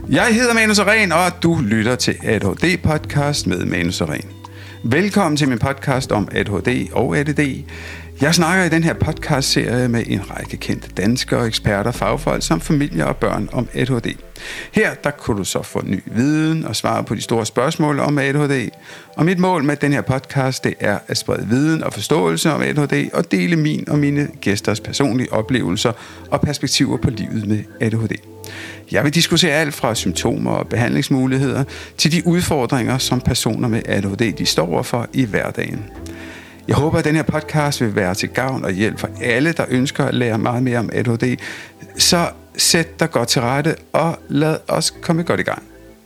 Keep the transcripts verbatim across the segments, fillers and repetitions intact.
Jeg hedder Manu Sareen, og du lytter til A D H D-podcast med Manu Sareen. Velkommen til min podcast om A D H D og A D D. Jeg snakker i den her podcast-serie med en række kendte danskere, eksperter, fagfolk samt familier og børn om A D H D. Her der kunne du så få ny viden og svare på de store spørgsmål om A D H D. Og mit mål med den her podcast, det er at sprede viden og forståelse om A D H D og dele min og mine gæsters personlige oplevelser og perspektiver på livet med A D H D. Jeg vil diskutere alt fra symptomer og behandlingsmuligheder til de udfordringer, som personer med A D H D de står overfor i hverdagen. Jeg håber, at den her podcast vil være til gavn og hjælp for alle, der ønsker at lære meget mere om A D H D. Så sæt dig godt til rette og lad os komme godt i gang.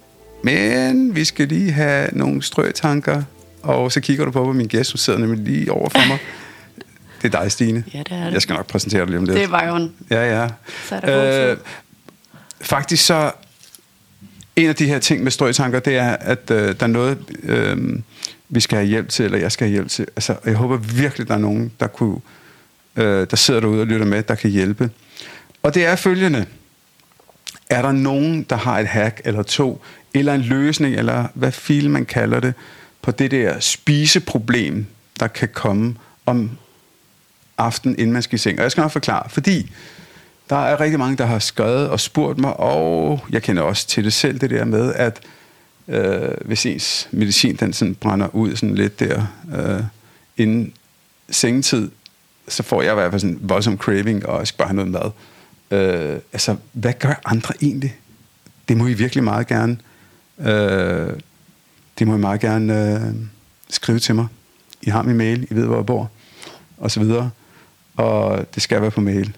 Men vi skal lige have nogle strøtanker, og så kigger du på, hvor min gæst sidder nemlig lige over for mig. Det er dig, Stine. Ja, det er det. Jeg skal nok præsentere dig lige om lidt. Det er Byron. Ja, ja. Så er der god tid. Faktisk så, en af de her ting med strøtanker, det er, at øh, der er noget, øh, vi skal have hjælp til, eller jeg skal have hjælp til. Altså, jeg håber virkelig, der er nogen, der, kunne, øh, der sidder derude og lytter med, der kan hjælpe. Og det er følgende. Er der nogen, der har et hack eller to, eller en løsning, eller hvad fil man kalder det, på det der spiseproblem, der kan komme om aftenen, inden man skal i seng? Og jeg skal nok forklare, fordi der er rigtig mange, der har skrevet og spurgt mig, og jeg kender også til det selv, det der med, at øh, hvis ens medicin den sådan brænder ud sådan lidt der øh, inden sengetid, så får jeg i hvert fald sådan en voldsom craving, og jeg skal bare have noget mad. Øh, altså, hvad gør andre egentlig? Det må I virkelig meget gerne øh, det må I meget gerne øh, skrive til mig. I har min mail, I ved, hvor jeg bor, og så videre. Og det skal være på mail.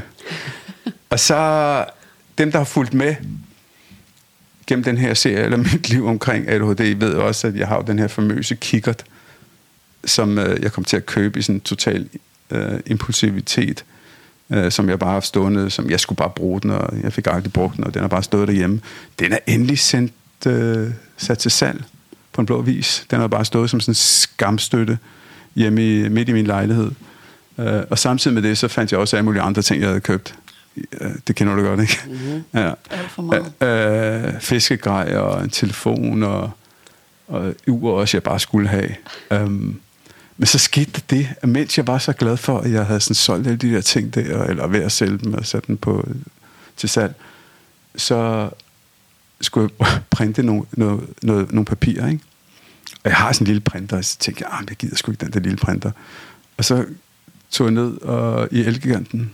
Og så dem, der har fulgt med gennem den her serie, eller mit liv omkring A D H D, ved også, at jeg har den her famøse kikkert, som øh, jeg kom til at købe i sådan en total øh, impulsivitet, øh, som jeg bare har haft stående, som jeg skulle bare bruge den, og jeg fik aldrig brugt den, og den har bare stået derhjemme. Den er endelig sendt, øh, sat til salg på en blå vis. Den har bare stået som sådan en skamstøtte hjemme i, midt i min lejlighed. Øh, og samtidig med det, så fandt jeg også alle mulige andre ting, jeg havde købt. Det kender du godt, ikke? Mm-hmm. Ja. Alt for meget. Øh, fiskegrej og en telefon og, og ur også, jeg bare skulle have. Um, men så skete der det, at mens jeg var så glad for, at jeg havde sådan solgt alle de der ting der, eller ved at sælge dem og sætte dem på, til salg, så skulle jeg printe nogle, noget, noget, nogle papirer, ikke? Og jeg har sådan en lille printer, og så tænkte jeg, ah, jeg gider sgu ikke den der lille printer. Og så tog jeg ned og, i Elgiganten,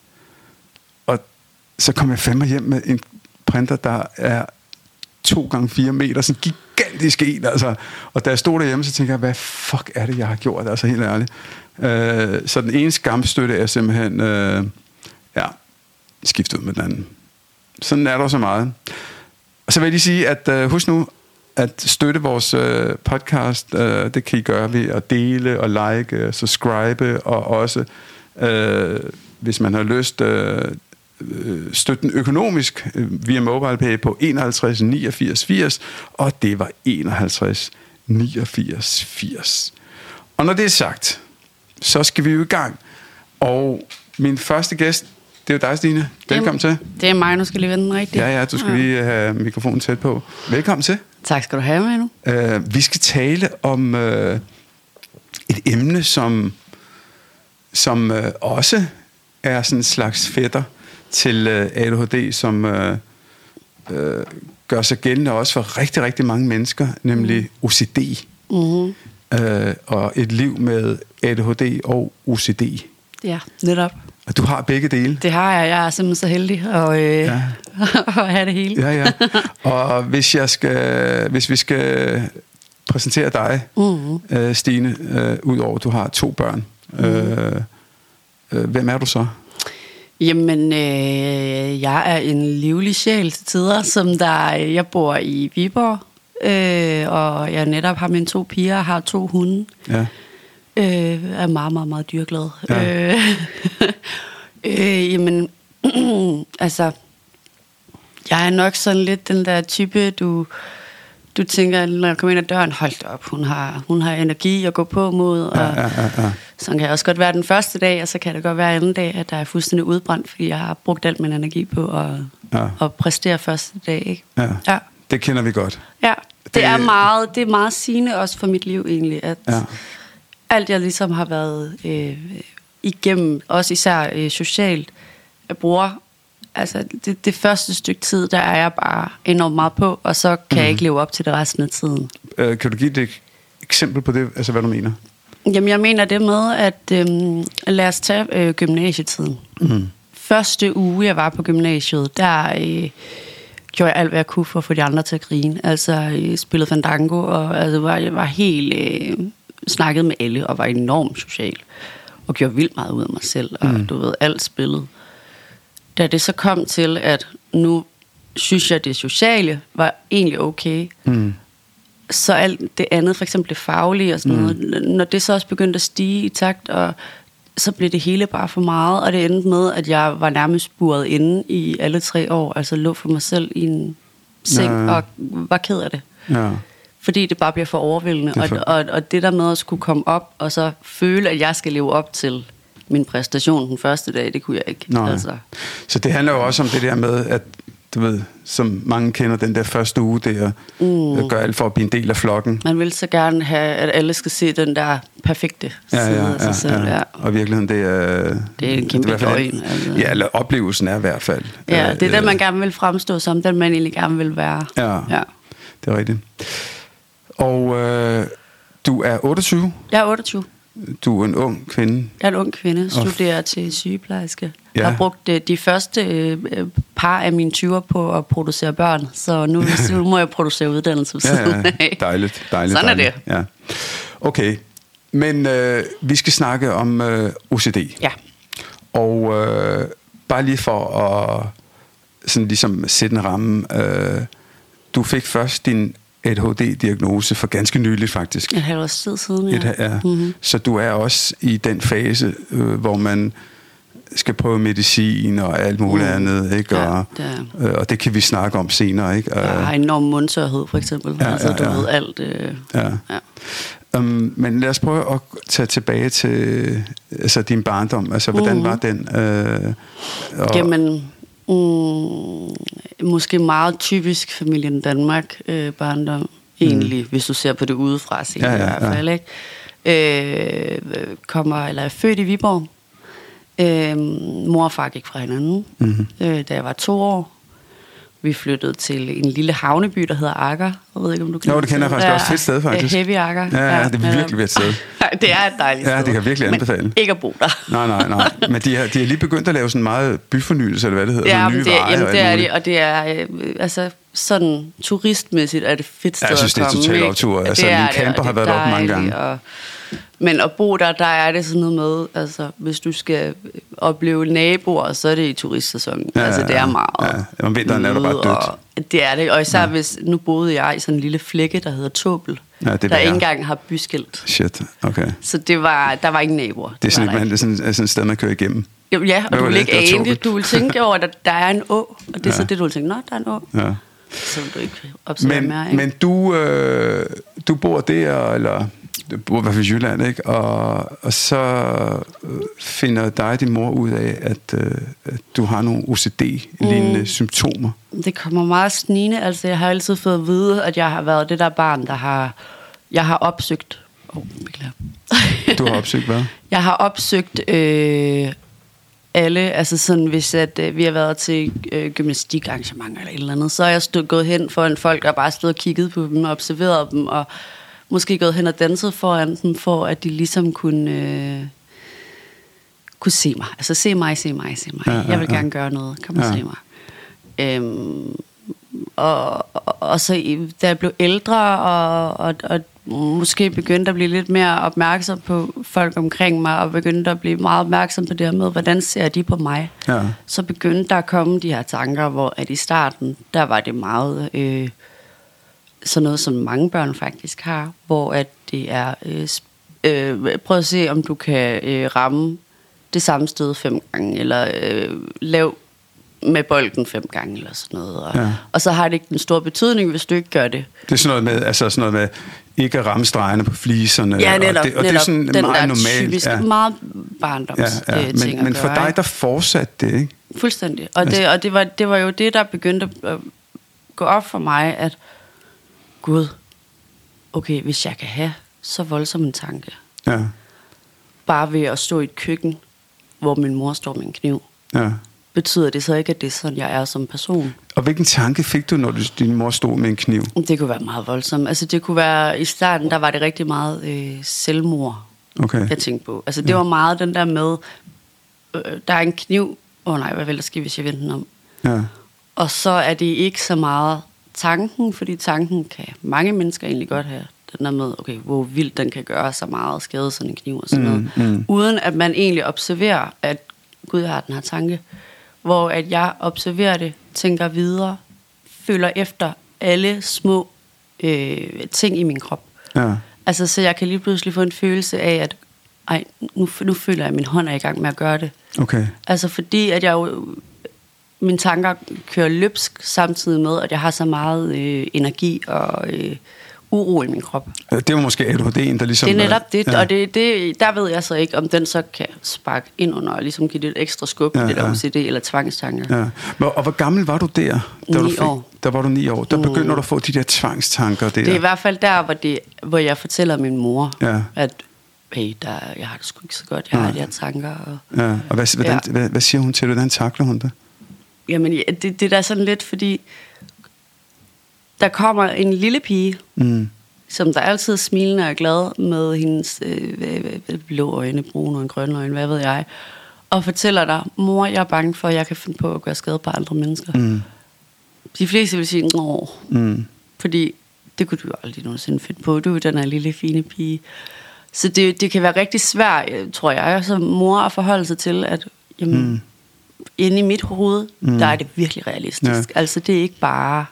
så kom jeg fandme hjem med en printer, der er to gange fire meter, sådan en gigantisk en, altså. Og da jeg stod derhjemme, så tænkte jeg, hvad fuck er det, jeg har gjort, altså helt ærligt. Øh, så den ene skamstøtte er simpelthen, øh, ja, skiftet ud med den anden. Sådan er der så meget. Og så vil jeg lige sige, at øh, husk nu, at støtte vores øh, podcast, øh, det kan I gøre ved at dele og like, subscribe, og også, øh, hvis man har lyst, øh, støtten økonomisk via MobilePay på enoghalvtreds niogfirs firs, og det var enoghalvtreds niogfirs firs. Og når det er sagt, så skal vi jo i gang. Og min første gæst, det er jo dig, Stine. Velkommen til. Det er mig, nu skal lige vende den rigtigt. Ja, ja, du skal ja. lige have mikrofonen tæt på. Velkommen til. Tak skal du have, Manu. Uh, vi skal tale om uh, et emne, som, som uh, også er sådan en slags fætter til øh, A D H D, som øh, øh, gør sig gældende også for rigtig, rigtig mange mennesker, nemlig mm. O C D. Mm-hmm. Øh, og et liv med A D H D og O C D. Ja, netop. Og du har begge dele. Det har jeg. Jeg er simpelthen så heldig at, øh, ja. at have det hele. Ja, ja. Og hvis, jeg skal, hvis vi skal præsentere dig, mm-hmm. øh, Stine, øh, udover at du har to børn, mm-hmm. øh, øh, hvem er du så? Jamen, øh, jeg er en livlig sjæl til tider, som der, jeg bor i Viborg, øh, og jeg netop har mine to piger og har to hunde. Ja. Øh, er meget, meget, meget dyrglad. Ja. Øh, øh, jamen, altså, jeg er nok sådan lidt den der type, du, du tænker, når jeg kommer ind ad døren, hold da op, hun har, hun har energi at gå på mod, og ja, ja, ja, ja. sådan kan jeg også godt være den første dag, og så kan det godt være anden dag, at der er fuldstændig udbrændt, fordi jeg har brugt alt min energi på at, ja. at præstere første dag, ikke? Ja. ja, det kender vi godt. Ja, det, det er meget, det er meget sigende også for mit liv egentlig, at ja. alt jeg ligesom har været øh, igennem, også især øh, socialt, jeg bruger, altså det, det første stykke tid, der er jeg bare enormt meget på, og så kan mm. jeg ikke leve op til det resten af tiden. Øh, kan du give et eksempel på det, altså hvad du mener? Jamen jeg mener det med, at øh, lad os tage øh, gymnasietiden. Mm. Første uge, jeg var på gymnasiet, der øh, gjorde jeg alt, hvad jeg kunne for at få de andre til at grine. Altså jeg spillede fandango, og altså, var, jeg var helt øh, snakket med alle, og var enormt social, og gjorde vildt meget ud af mig selv, og mm. du ved, alt spillet. Da det så kom til, at nu synes jeg, at det sociale var egentlig okay, mm. så alt det andet, for eksempel det faglige og sådan mm. noget, når det så også begyndte at stige i takt, og så blev det hele bare for meget, og det endte med, at jeg var nærmest buret inde i alle tre år, altså lå for mig selv i en seng, ja, ja. og var ked af det. Ja. Fordi det bare bliver for overvældende, for... Og, og, og det der med at skulle komme op, og så føle, at jeg skal leve op til min præstation den første dag, det kunne jeg ikke. Altså. Så det handler jo også om det der med, at du ved, som mange kender, den der første uge der, mm. gør alt for at blive en del af flokken. Man vil så gerne have, at alle skal se den der perfekte side ja, ja, af sig ja, selv. Ja. Ja. Og i virkeligheden, det er... Det er en kæmpe løgn. Altså. Ja, eller oplevelsen er i hvert fald. Ja, det er øh, den, man gerne vil fremstå som, den man egentlig gerne vil være. Ja, ja. Det er rigtigt. Og øh, du er otteogtyve? Jeg er otteogtyve. Du er en ung kvinde. Jeg er en ung kvinde, studerer f- til sygeplejerske. Ja. Jeg har brugt uh, de første uh, par af mine tyver på at producere børn, så nu, nu må jeg producere uddannelse. Ja, ja. Dejligt, dejligt. Sådan dejligt. er det. Ja. Okay, men uh, vi skal snakke om uh, O C D. Ja. Og uh, bare lige for at sådan ligesom sætte en ramme. Uh, du fik først din A D H D-diagnose for ganske nyligt faktisk. Et halvt års tid siden, ja. Et, ja. Mm-hmm. Så du er også i den fase, øh, hvor man skal prøve medicin og alt muligt mm. andet, ikke? Ja, og, det øh, og det kan vi snakke om senere, ikke? Jeg har enorm mundtørhed, for eksempel. Ja, altså, ja, ja. du ved alt. Øh, ja. Ja. Um, men lad os prøve at tage tilbage til altså, din barndom. Altså, hvordan mm. var den? Øh, og Jamen... Mm, måske meget typisk familien Danmark øh, barndom egentlig, mm. hvis du ser på det udefra set, ja, ja, i hvert fald, ja. ikke? Øh, kommer, eller er født i Viborg. Øh, mor og far gik fra hinanden, mm-hmm. øh, da jeg var to år. Vi flyttede til en lille havneby, der hedder Akker. Jeg ved ikke, om du kender. Jo, det kender jeg faktisk ja, også. Fedt sted, faktisk. Heavy Akker. Ja, ja, det er virkelig et sted. Det er et dejligt sted. Ja, det kan virkelig anbefale. Men ikke at bo der. Nej, nej, nej. Men de har, de har lige begyndt at lave sådan meget byfornyelse, eller hvad det hedder. Ja, nye det, veje jamen, og det er det, og det er øh, altså sådan turistmæssigt er det fedt sted at komme. Jeg synes, det er totalt optur. Altså, min camper har været op mange gange. Og, men at bo der, der er det sådan noget med, altså hvis du skal opleve naboer, så er det i turistsæsonen. Ja, altså det er meget. Ja, om vinteren er du bare dødt. Det er det, og især ja. hvis, nu boede jeg i sådan en lille flække, der hedder Tåbel, ja, der ikke engang har byskilt. Shit, okay. Så det var, der var ingen naboer. Det er sådan, det, det er sådan, sådan et sted, man kører igennem. Jo, ja, og du vil ikke ane det. Du vil tænke over, at der er en å, og det er ja. så det, du vil tænke, nå, der er en å. Ja. Så du ikke observerer men, mere, ikke? Men du, øh, du bor der, eller du bor i hvert fald i Jylland, ikke? Og, og så øh, finder dig og din mor ud af, at, øh, at du har nogle O C D-lignende mm. symptomer. Det kommer meget snigende. Altså, jeg har altid fået at vide, at jeg har været det der barn, der har... Jeg har opsøgt... Åh, oh, beklager. Du har opsøgt hvad? Jeg har opsøgt... Øh, alle, altså sådan, hvis at, øh, vi har været til øh, gymnastikarrangementer eller et eller andet, så er jeg stod, gået hen foran folk og bare stået og kigget på dem og observeret dem, og måske gået hen og danset foran dem, for at de ligesom kunne, øh, kunne se mig. Altså se mig, se mig, se mig. Ja, ja, jeg vil ja. gerne gøre noget. Kom og ja. se mig. Øhm, og, og, og så da jeg blev ældre, og, og, og måske begyndte at blive lidt mere opmærksom på folk omkring mig, og begyndte at blive meget opmærksom på det her med, hvordan ser de på mig. Ja. Så begyndte der at komme de her tanker, hvor at i starten, der var det meget øh, sådan noget, som mange børn faktisk har, hvor at det er, øh, øh, prøv at se, om du kan øh, ramme det samme sted fem gange, eller øh, lav med bolden fem gange eller sådan noget. Og, ja. og så har det ikke den store betydning, hvis du ikke gør det. Det er sådan noget med, altså sådan noget med ikke at ramme stregerne på fliserne. Ja, netop. Og det, og netop. det er sådan den meget der normalt. Typisk, ja. meget barndoms ja, ja. Øh, Men, ting men for gøre, dig, der fortsatte det, ikke? Fuldstændig. Og, altså. det, og det, var, det var jo det, der begyndte at gå op for mig, at Gud, okay, hvis jeg kan have så voldsom en tanke, ja. bare ved at stå i et køkken, hvor min mor står med en kniv, ja. betyder det så ikke, at det er sådan, jeg er som person? Og hvilken tanke fik du, når du, din mor stod med en kniv? Det kunne være meget voldsomt. Altså det kunne være, i starten, der var det rigtig meget øh, selvmord, okay. jeg tænkte på. Altså det ja. var meget den der med, øh, der er en kniv, åh oh, nej, hvad vil der ske, hvis jeg vender den om? Ja. Og så er det ikke så meget tanken, fordi tanken kan mange mennesker egentlig godt have. Den der med, okay, hvor vildt den kan gøre så meget skade, sådan en kniv og sådan noget. Mm, mm. Uden at man egentlig observerer, at Gud har den her tanke. Hvor at jeg observerer det, tænker videre, føler efter alle små øh, ting i min krop. Ja. Altså, så jeg kan lige pludselig få en følelse af, at ej, nu, nu føler jeg, at min hånd er i gang med at gøre det. Okay. Altså, fordi at jeg jo, mine tanker kører løbsk samtidig med, at jeg har så meget øh, energi og øh, uro i min krop. Det var måske A D H D'en, der ligesom... Det er netop det, ja. og det, det, der ved jeg så ikke, om den så kan sparke ind under og ligesom give det et ekstra skub, ja, det der ja. O C D eller tvangstanker. Ja. Og hvor gammel var du der? Da Ni du fik, år. Der var du ni år. Der begynder mm. du at få de der tvangstanker der. Det er i hvert fald der, hvor, det, hvor jeg fortæller min mor, ja. at hey, der, jeg har det sgu ikke så godt, jeg ja. har de her tanker. Og, ja. og hvad, hvordan, ja. hvad, hvad siger hun til det? Hvordan takler hun det? Jamen, ja, det, det er da sådan lidt, fordi der kommer en lille pige, mm. som der altid er smilende og glad med hendes øh, blå øjne, brune og grønne øjne, hvad ved jeg, og fortæller dig, mor, jeg er bange for, at jeg kan finde på at gøre skade på andre mennesker. Mm. De fleste vil sige, åh, mm. fordi det kunne du jo aldrig nogensinde finde på, du er den her lille fine pige. Så det, det kan være rigtig svært, tror jeg, som mor at forholde sig til, at jamen, mm. inde i mit hoved, mm. der er det virkelig realistisk. Ja. Altså, det er ikke bare...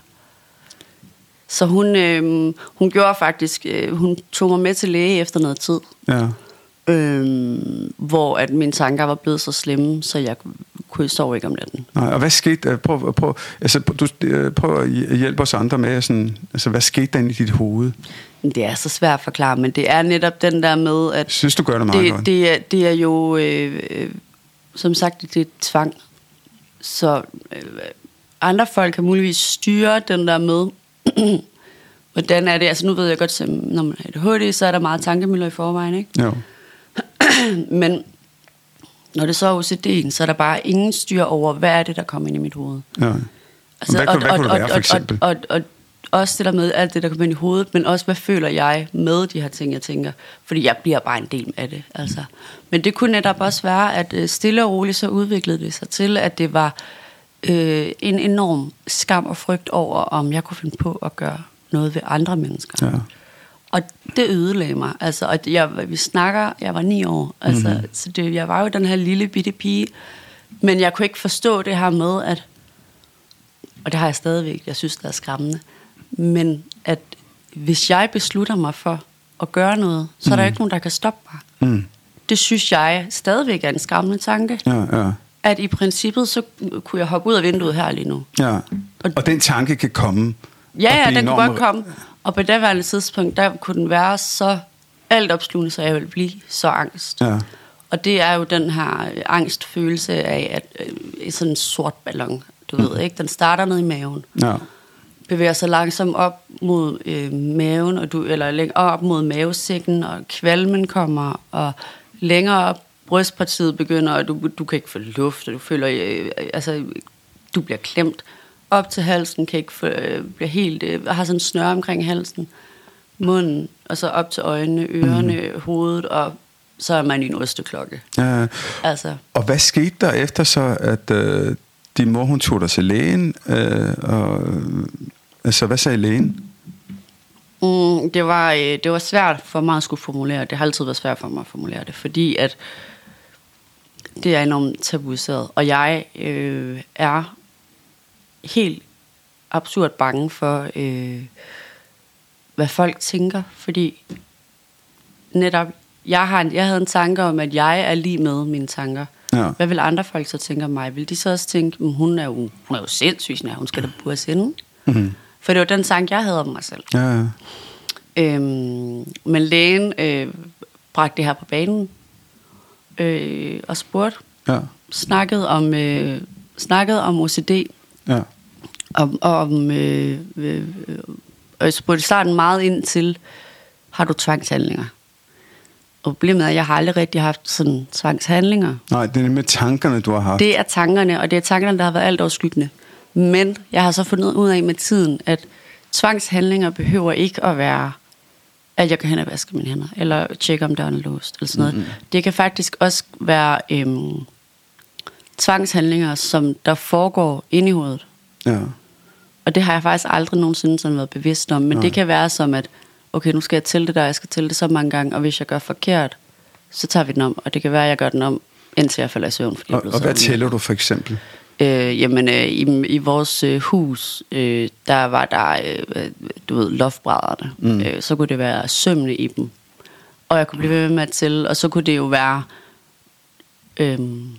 Så hun, øh, hun gjorde faktisk... Øh, hun tog mig med til læge efter noget tid. Ja. Øh, hvor at mine tanker var blevet så slemme, så jeg kunne sove ikke om natten. Nej, og hvad skete... Prøv, prøv, altså, du, prøv at hjælpe os andre med sådan... Altså, hvad skete der inde i dit hoved? Det er så svært at forklare, men det er netop den der med, at... Synes du gør det meget det, godt? Det er, det er jo... Øh, som sagt, det er tvang. Så øh, andre folk kan muligvis styre den der med... Hvordan er det? Altså nu ved jeg godt, at når man har A D H D, så er der meget tankemøller i forvejen, ikke? Jo. Men når det så er O C D'en, så er der bare ingen styr over, hvad er det, der kommer ind i mit hoved. Ja. Altså, hvad, og, hvad og, kunne det være, for eksempel? Og, og, og, og også det der med alt det, der kommer ind i hovedet, men også, hvad føler jeg med de her ting, jeg tænker. Fordi jeg bliver bare en del af det, altså. Men det kunne netop også være, at stille og roligt, så udviklede det sig til, at det var øh, en enorm skam og frygt over, om jeg kunne finde på at gøre noget ved andre mennesker. Ja. Og det ødelagde mig. Altså, og jeg, vi snakker, jeg var ni år, altså, mm-hmm. så det, jeg var jo den her lille bitte pige, men jeg kunne ikke forstå det her med, at, og det har jeg stadigvæk, jeg synes, det er skræmmende, men at hvis jeg beslutter mig for at gøre noget, så er der mm. ikke nogen, der kan stoppe mig. Mm. Det synes jeg stadigvæk er en skræmmende tanke. Ja, ja. At i princippet, så kunne jeg hoppe ud af vinduet her lige nu. Ja. Og, og den tanke kan komme. Ja, ja, den kunne godt komme. Og på det værende tidspunkt, der kunne den være så altopslugende, så jeg ville blive så angst. Ja. Og det er jo den her angstfølelse af, at øh, sådan en sort ballon, du mm. ved ikke, den starter ned i maven. Ja. Bevæger sig langsomt op mod øh, maven, og du, eller længere op mod mavesækken, og kvalmen kommer, og længere op, brystpartiet begynder, og du, du kan ikke få luft, og du føler, øh, altså, du bliver klemt. Op til halsen, kan ikke få, øh, blive helt, øh, har sådan en snøre omkring halsen, munden, og så op til øjnene, ørerne, mm. hovedet, og så er man i en osteklokke. Ja. Altså. Og hvad skete der efter så, at øh, din mor, hun tog dig til lægen, øh, og altså, hvad sagde lægen? Mm, det, var, øh, det var svært for mig at skulle formulere det. Det har altid været svært for mig at formulere det, fordi at det er enormt tabuiseret, og jeg øh, er helt absurd bange for, øh, hvad folk tænker, fordi netop, jeg, har en, jeg havde en tanke om, at jeg er lige med mine tanker. Ja. Hvad vil andre folk så tænke om mig? Vil de så også tænke, hun er jo, hun er jo sindssyg, hun skal da bures inde? Mm-hmm. For det var den sang, jeg havde om mig selv. Ja, ja. Øhm, men lægen øh, bragte det her på banen øh, og spurgte, ja. snakkede om, øh, snakkede om O C D, ja. om, om øh, øh, og jeg spurgte i starten meget ind til, har du tvangshandlinger? Og problemet er, at jeg har aldrig rigtig haft sådan tvangshandlinger. Nej, det er med tankerne, du har haft. Det er tankerne, og det er tankerne, der har været alt overskyggende. Men jeg har så fundet ud af med tiden, at tvangshandlinger behøver ikke at være, at jeg kan hen og vaske mine hænder, eller tjekke, om døren er låst, eller sådan noget. Mm-hmm. Det kan faktisk også være øhm, tvangshandlinger, som der foregår inde i hovedet. Ja. Og det har jeg faktisk aldrig nogensinde sådan været bevidst om. Men Nej. Det kan være som, at okay, nu skal jeg tælle det der, jeg skal tælle det så mange gange, og hvis jeg gør forkert, så tager vi den om. Og det kan være, at jeg gør den om, indtil jeg falder i søvn. Fordi og, og hvad tæller du for eksempel? Øh, jamen, øh, i, i vores øh, hus, øh, der var der, øh, du ved, loftbrædderne. Mm. Øh, så kunne det være sømmene i dem. Og jeg kunne blive ved med at tælle, og så kunne det jo være... Øh,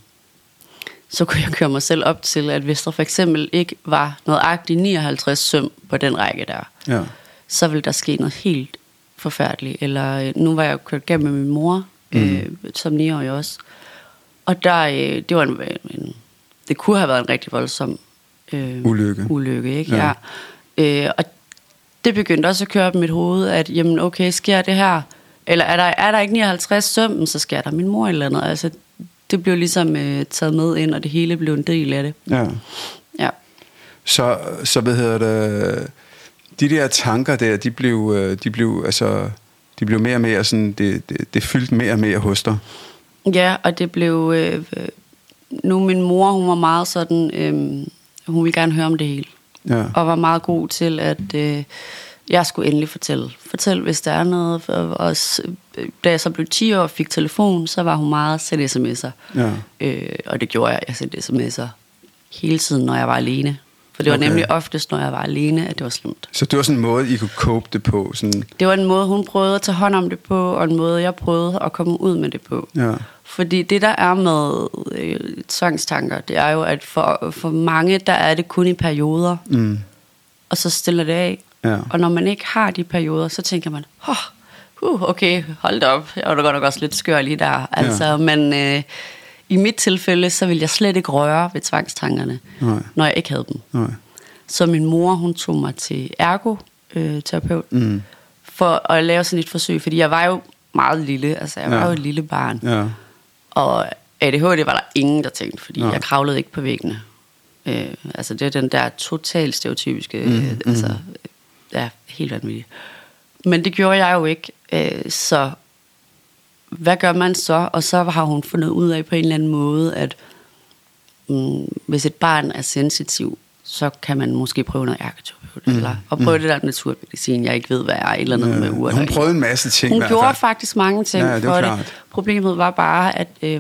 så kunne jeg køre mig selv op til, at hvis der for eksempel ikke var nøjagtigt nioghalvtreds søm på den række der, ja. så ville der ske noget helt forfærdeligt. Eller nu var jeg jo kørt gennem med min mor, mm. øh, som niårig også. Og der, øh, det var en, en, det kunne have været en rigtig voldsom øh, ulykke. ulykke, ikke? Ja. Ja. Øh, og det begyndte også at køre op i mit hoved, at jamen okay, sker det her? Eller er der, er der ikke nioghalvtreds søm, så sker der min mor et eller andet. Altså, det blev ligesom øh, taget med ind, og det hele blev en del af det. Ja. Ja. Så, så hvad hedder det, de der tanker der, de blev, de blev, altså, de blev mere og mere sådan, det, det, det fyldte mere og mere hos dig. Ja, og det blev, øh, nu min mor, hun var meget sådan, øh, hun ville gerne høre om det hele. Ja. Og var meget god til, at øh, jeg skulle endelig fortælle. Fortæl, hvis der er noget. Og, og, da jeg så blev ti år og fik telefon, så var hun meget sætte sms'er. Ja. Øh, og det gjorde jeg. Jeg sendte sms'er hele tiden, når jeg var alene. For det var okay. nemlig oftest, når jeg var alene, at det var slemt. Så det var sådan en måde, I kunne cope det på? Sådan... Det var en måde, hun prøvede at tage hånd om det på, og en måde, jeg prøvede at komme ud med det på. Ja. Fordi det, der er med øh, tvangstanker, det er jo, at for, for mange, der er det kun i perioder. Mm. Og så stiller det af. Ja. Og når man ikke har de perioder, så tænker man, oh, uh, okay, hold da op. Jeg var da godt nok også lidt skør lige der. Altså, ja. Men øh, i mit tilfælde, så ville jeg slet ikke røre ved tvangstankerne, Nej. når jeg ikke havde dem. Nej. Så min mor, hun tog mig til ergoterapeut, øh, mm. for at lave sådan et forsøg. Fordi jeg var jo meget lille, altså jeg ja. var jo et lille barn. Ja. Og A D H D var der ingen, der tænkte, fordi Nej. jeg kravlede ikke på væggene. Øh, altså det er den der totalt stereotypiske, mm. øh, altså... Ja, helt vanvittigt. Men det gjorde jeg jo ikke. Øh, så hvad gør man så? Og så har hun fundet ud af på en eller anden måde, at mm, hvis et barn er sensitiv, så kan man måske prøve noget ergoterapeut. Mm. Eller og prøve mm. det der naturmedicin, jeg ikke ved, hvad er. Eller noget ja, med ur. Hun prøvede en masse ting. Hun gjorde fald. faktisk mange ting ja, det for klart. det. Problemet var bare, at øh,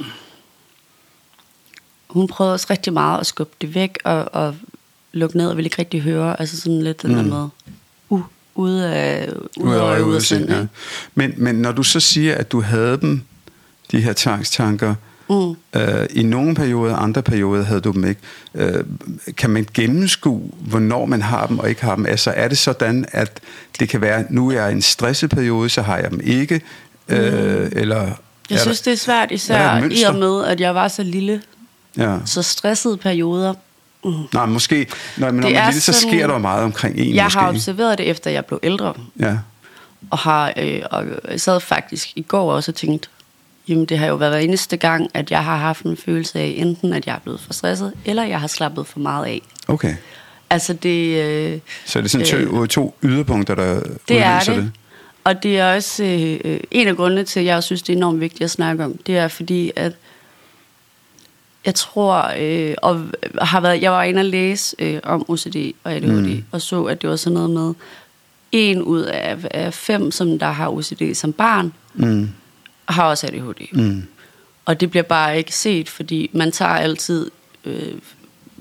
hun prøvede også rigtig meget at skubbe det væk og, og lukke ned og ville ikke rigtig høre. Altså sådan lidt den mm. der med uh, ude af ude af ude af sind. Ja. Men, men når du så siger, at du havde dem, de her tvangstanker, mm. øh, i nogle perioder, andre perioder havde du dem ikke. Øh, kan man gennemskue, hvornår man har dem og ikke har dem? Altså er det sådan, at det kan være, nu er jeg i en stresset periode, så har jeg dem ikke? Øh, mm. Eller jeg synes, der, det er svært, især er i og med, at jeg var så lille. Ja. Så stressede perioder. Mm. Nej, måske, når man er lille, så sådan, sker der meget omkring en. Jeg måske. har observeret det, efter jeg blev ældre. Ja. Og har øh, og jeg sad faktisk i går også og tænkt, jamen det har jo været hver eneste gang, at jeg har haft en følelse af, enten at jeg er blevet for stresset, eller jeg har slappet for meget af. Okay. Altså det... Øh, så er det sådan øh, to, to yderpunkter, der det er det. det. Og det er også øh, en af grundene til, at jeg synes, det er enormt vigtigt at snakke om. Det er fordi, at jeg tror, øh, og har været, jeg var inde og læse øh, om O C D og A D H D, mm. og så, at det var sådan noget med, en ud af, af fem, som der har O C D som barn, mm. har også A D H D. Mm. Og det bliver bare ikke set, fordi man tager altid øh,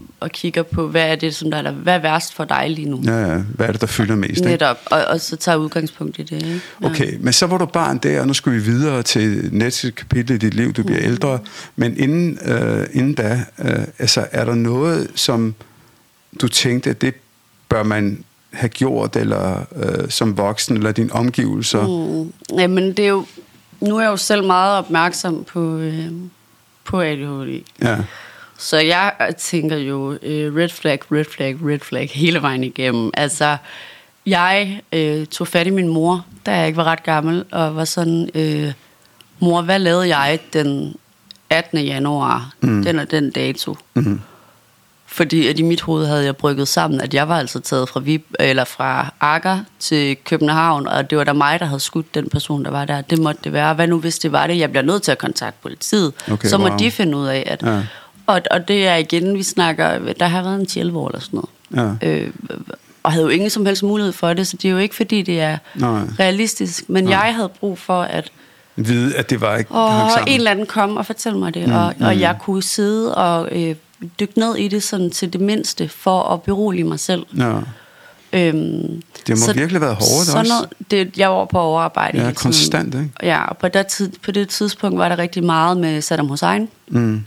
og kigger på, hvad er det, som der er, hvad er værst for dig lige nu? Ja, ja. Hvad er det, der fylder mest? Ikke? Netop, og, og så tager udgangspunkt i det. Ikke? Ja. Okay, men så var du barn der, og nu skal vi videre til næste kapitel i dit liv, du bliver mm. ældre. Men inden, øh, inden da, øh, altså, er der noget, som du tænkte, at det bør man have gjort, eller øh, som voksen, eller dine omgivelser? Mm. Jamen, det er jo, nu er jeg jo selv meget opmærksom på, øh, på A D H D. Ja. Så jeg tænker jo øh, red flag, red flag, red flag hele vejen igennem. Altså, jeg øh, tog fat i min mor, da jeg ikke var ret gammel, og var sådan, øh, mor, hvad lavede jeg den attende januar, mm. den og den dato? Mm. Fordi at i mit hoved havde jeg brygget sammen, at jeg var altså taget fra, Vib, eller fra Akker til København, og det var da mig, der havde skudt den person, der var der. Det måtte det være. Hvad nu, hvis det var det? Jeg bliver nødt til at kontakte politiet. Okay, så må wow. de finde ud af, at... Ja. Og, og det er igen, vi snakker... Der har været en ti elleve år eller sådan noget. Ja. Øh, og havde jo ingen som helst mulighed for det, så det er jo ikke, fordi det er Nej. realistisk. Men Nej. jeg havde brug for at... Vide, at det var ikke... Og en eller anden kom og fortælle mig det, mm, og, mm. og jeg kunne sidde og... Øh, dykke ned i det sådan til det mindste, for at berolige mig selv. Ja. Øhm, det må så, virkelig have været hårdt også. Noget, det, jeg var på overarbejde. Ja, konstant, ikke? Ja, og på det, tid, på det tidspunkt var der rigtig meget med Saddam Hussein. Mm.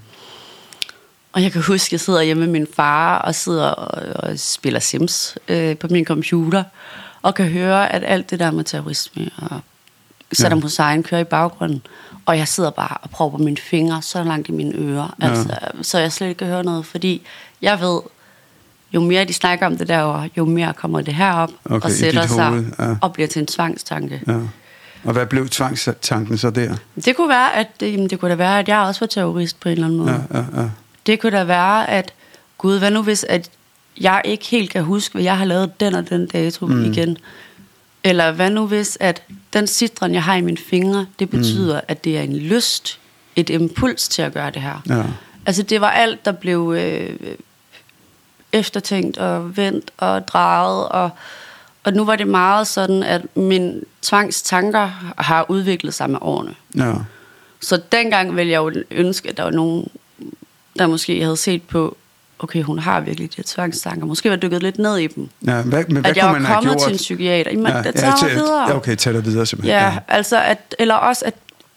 Og jeg kan huske, at jeg sidder hjemme med min far, og sidder og, og spiller Sims øh, på min computer, og kan høre, at alt det der med terrorisme og Saddam ja. Hussein kører i baggrunden. Og jeg sidder bare og prøver mine fingre så langt i mine ører, ja. altså, så jeg slet ikke kan høre noget, fordi jeg ved, jo mere de snakker om det der, jo mere kommer det herop okay, og sætter sig ja. og bliver til en tvangstanke. Ja. Og hvad blev tvangstanken så der? Det kunne være, at det, det kunne da være, at jeg også var terrorist på en eller anden måde. Ja, ja, ja. Det kunne da være, at gud, hvad nu hvis at jeg ikke helt kan huske, hvad jeg har lavet den og den dato mm. igen. Eller hvad nu hvis, at den citron, jeg har i mine fingre, det betyder, mm. at det er en lyst, et impuls til at gøre det her. Ja. Altså det var alt, der blev øh, eftertænkt og vendt og drejet. Og, og nu var det meget sådan, at mine tvangstanker har udviklet sig med årene. Ja. Så dengang ville jeg jo ønske, at der var nogen, der måske havde set på, okay, hun har virkelig de her tvangstanker. Måske var dykket lidt ned i dem. Ja, hvad, men hvad at jeg kunne var man kommet have gjort? til en psykiater. Jamen, ja, der tager ja, mig videre. Ja, okay, tager dig videre simpelthen. Ja, ja, altså, at, eller også, at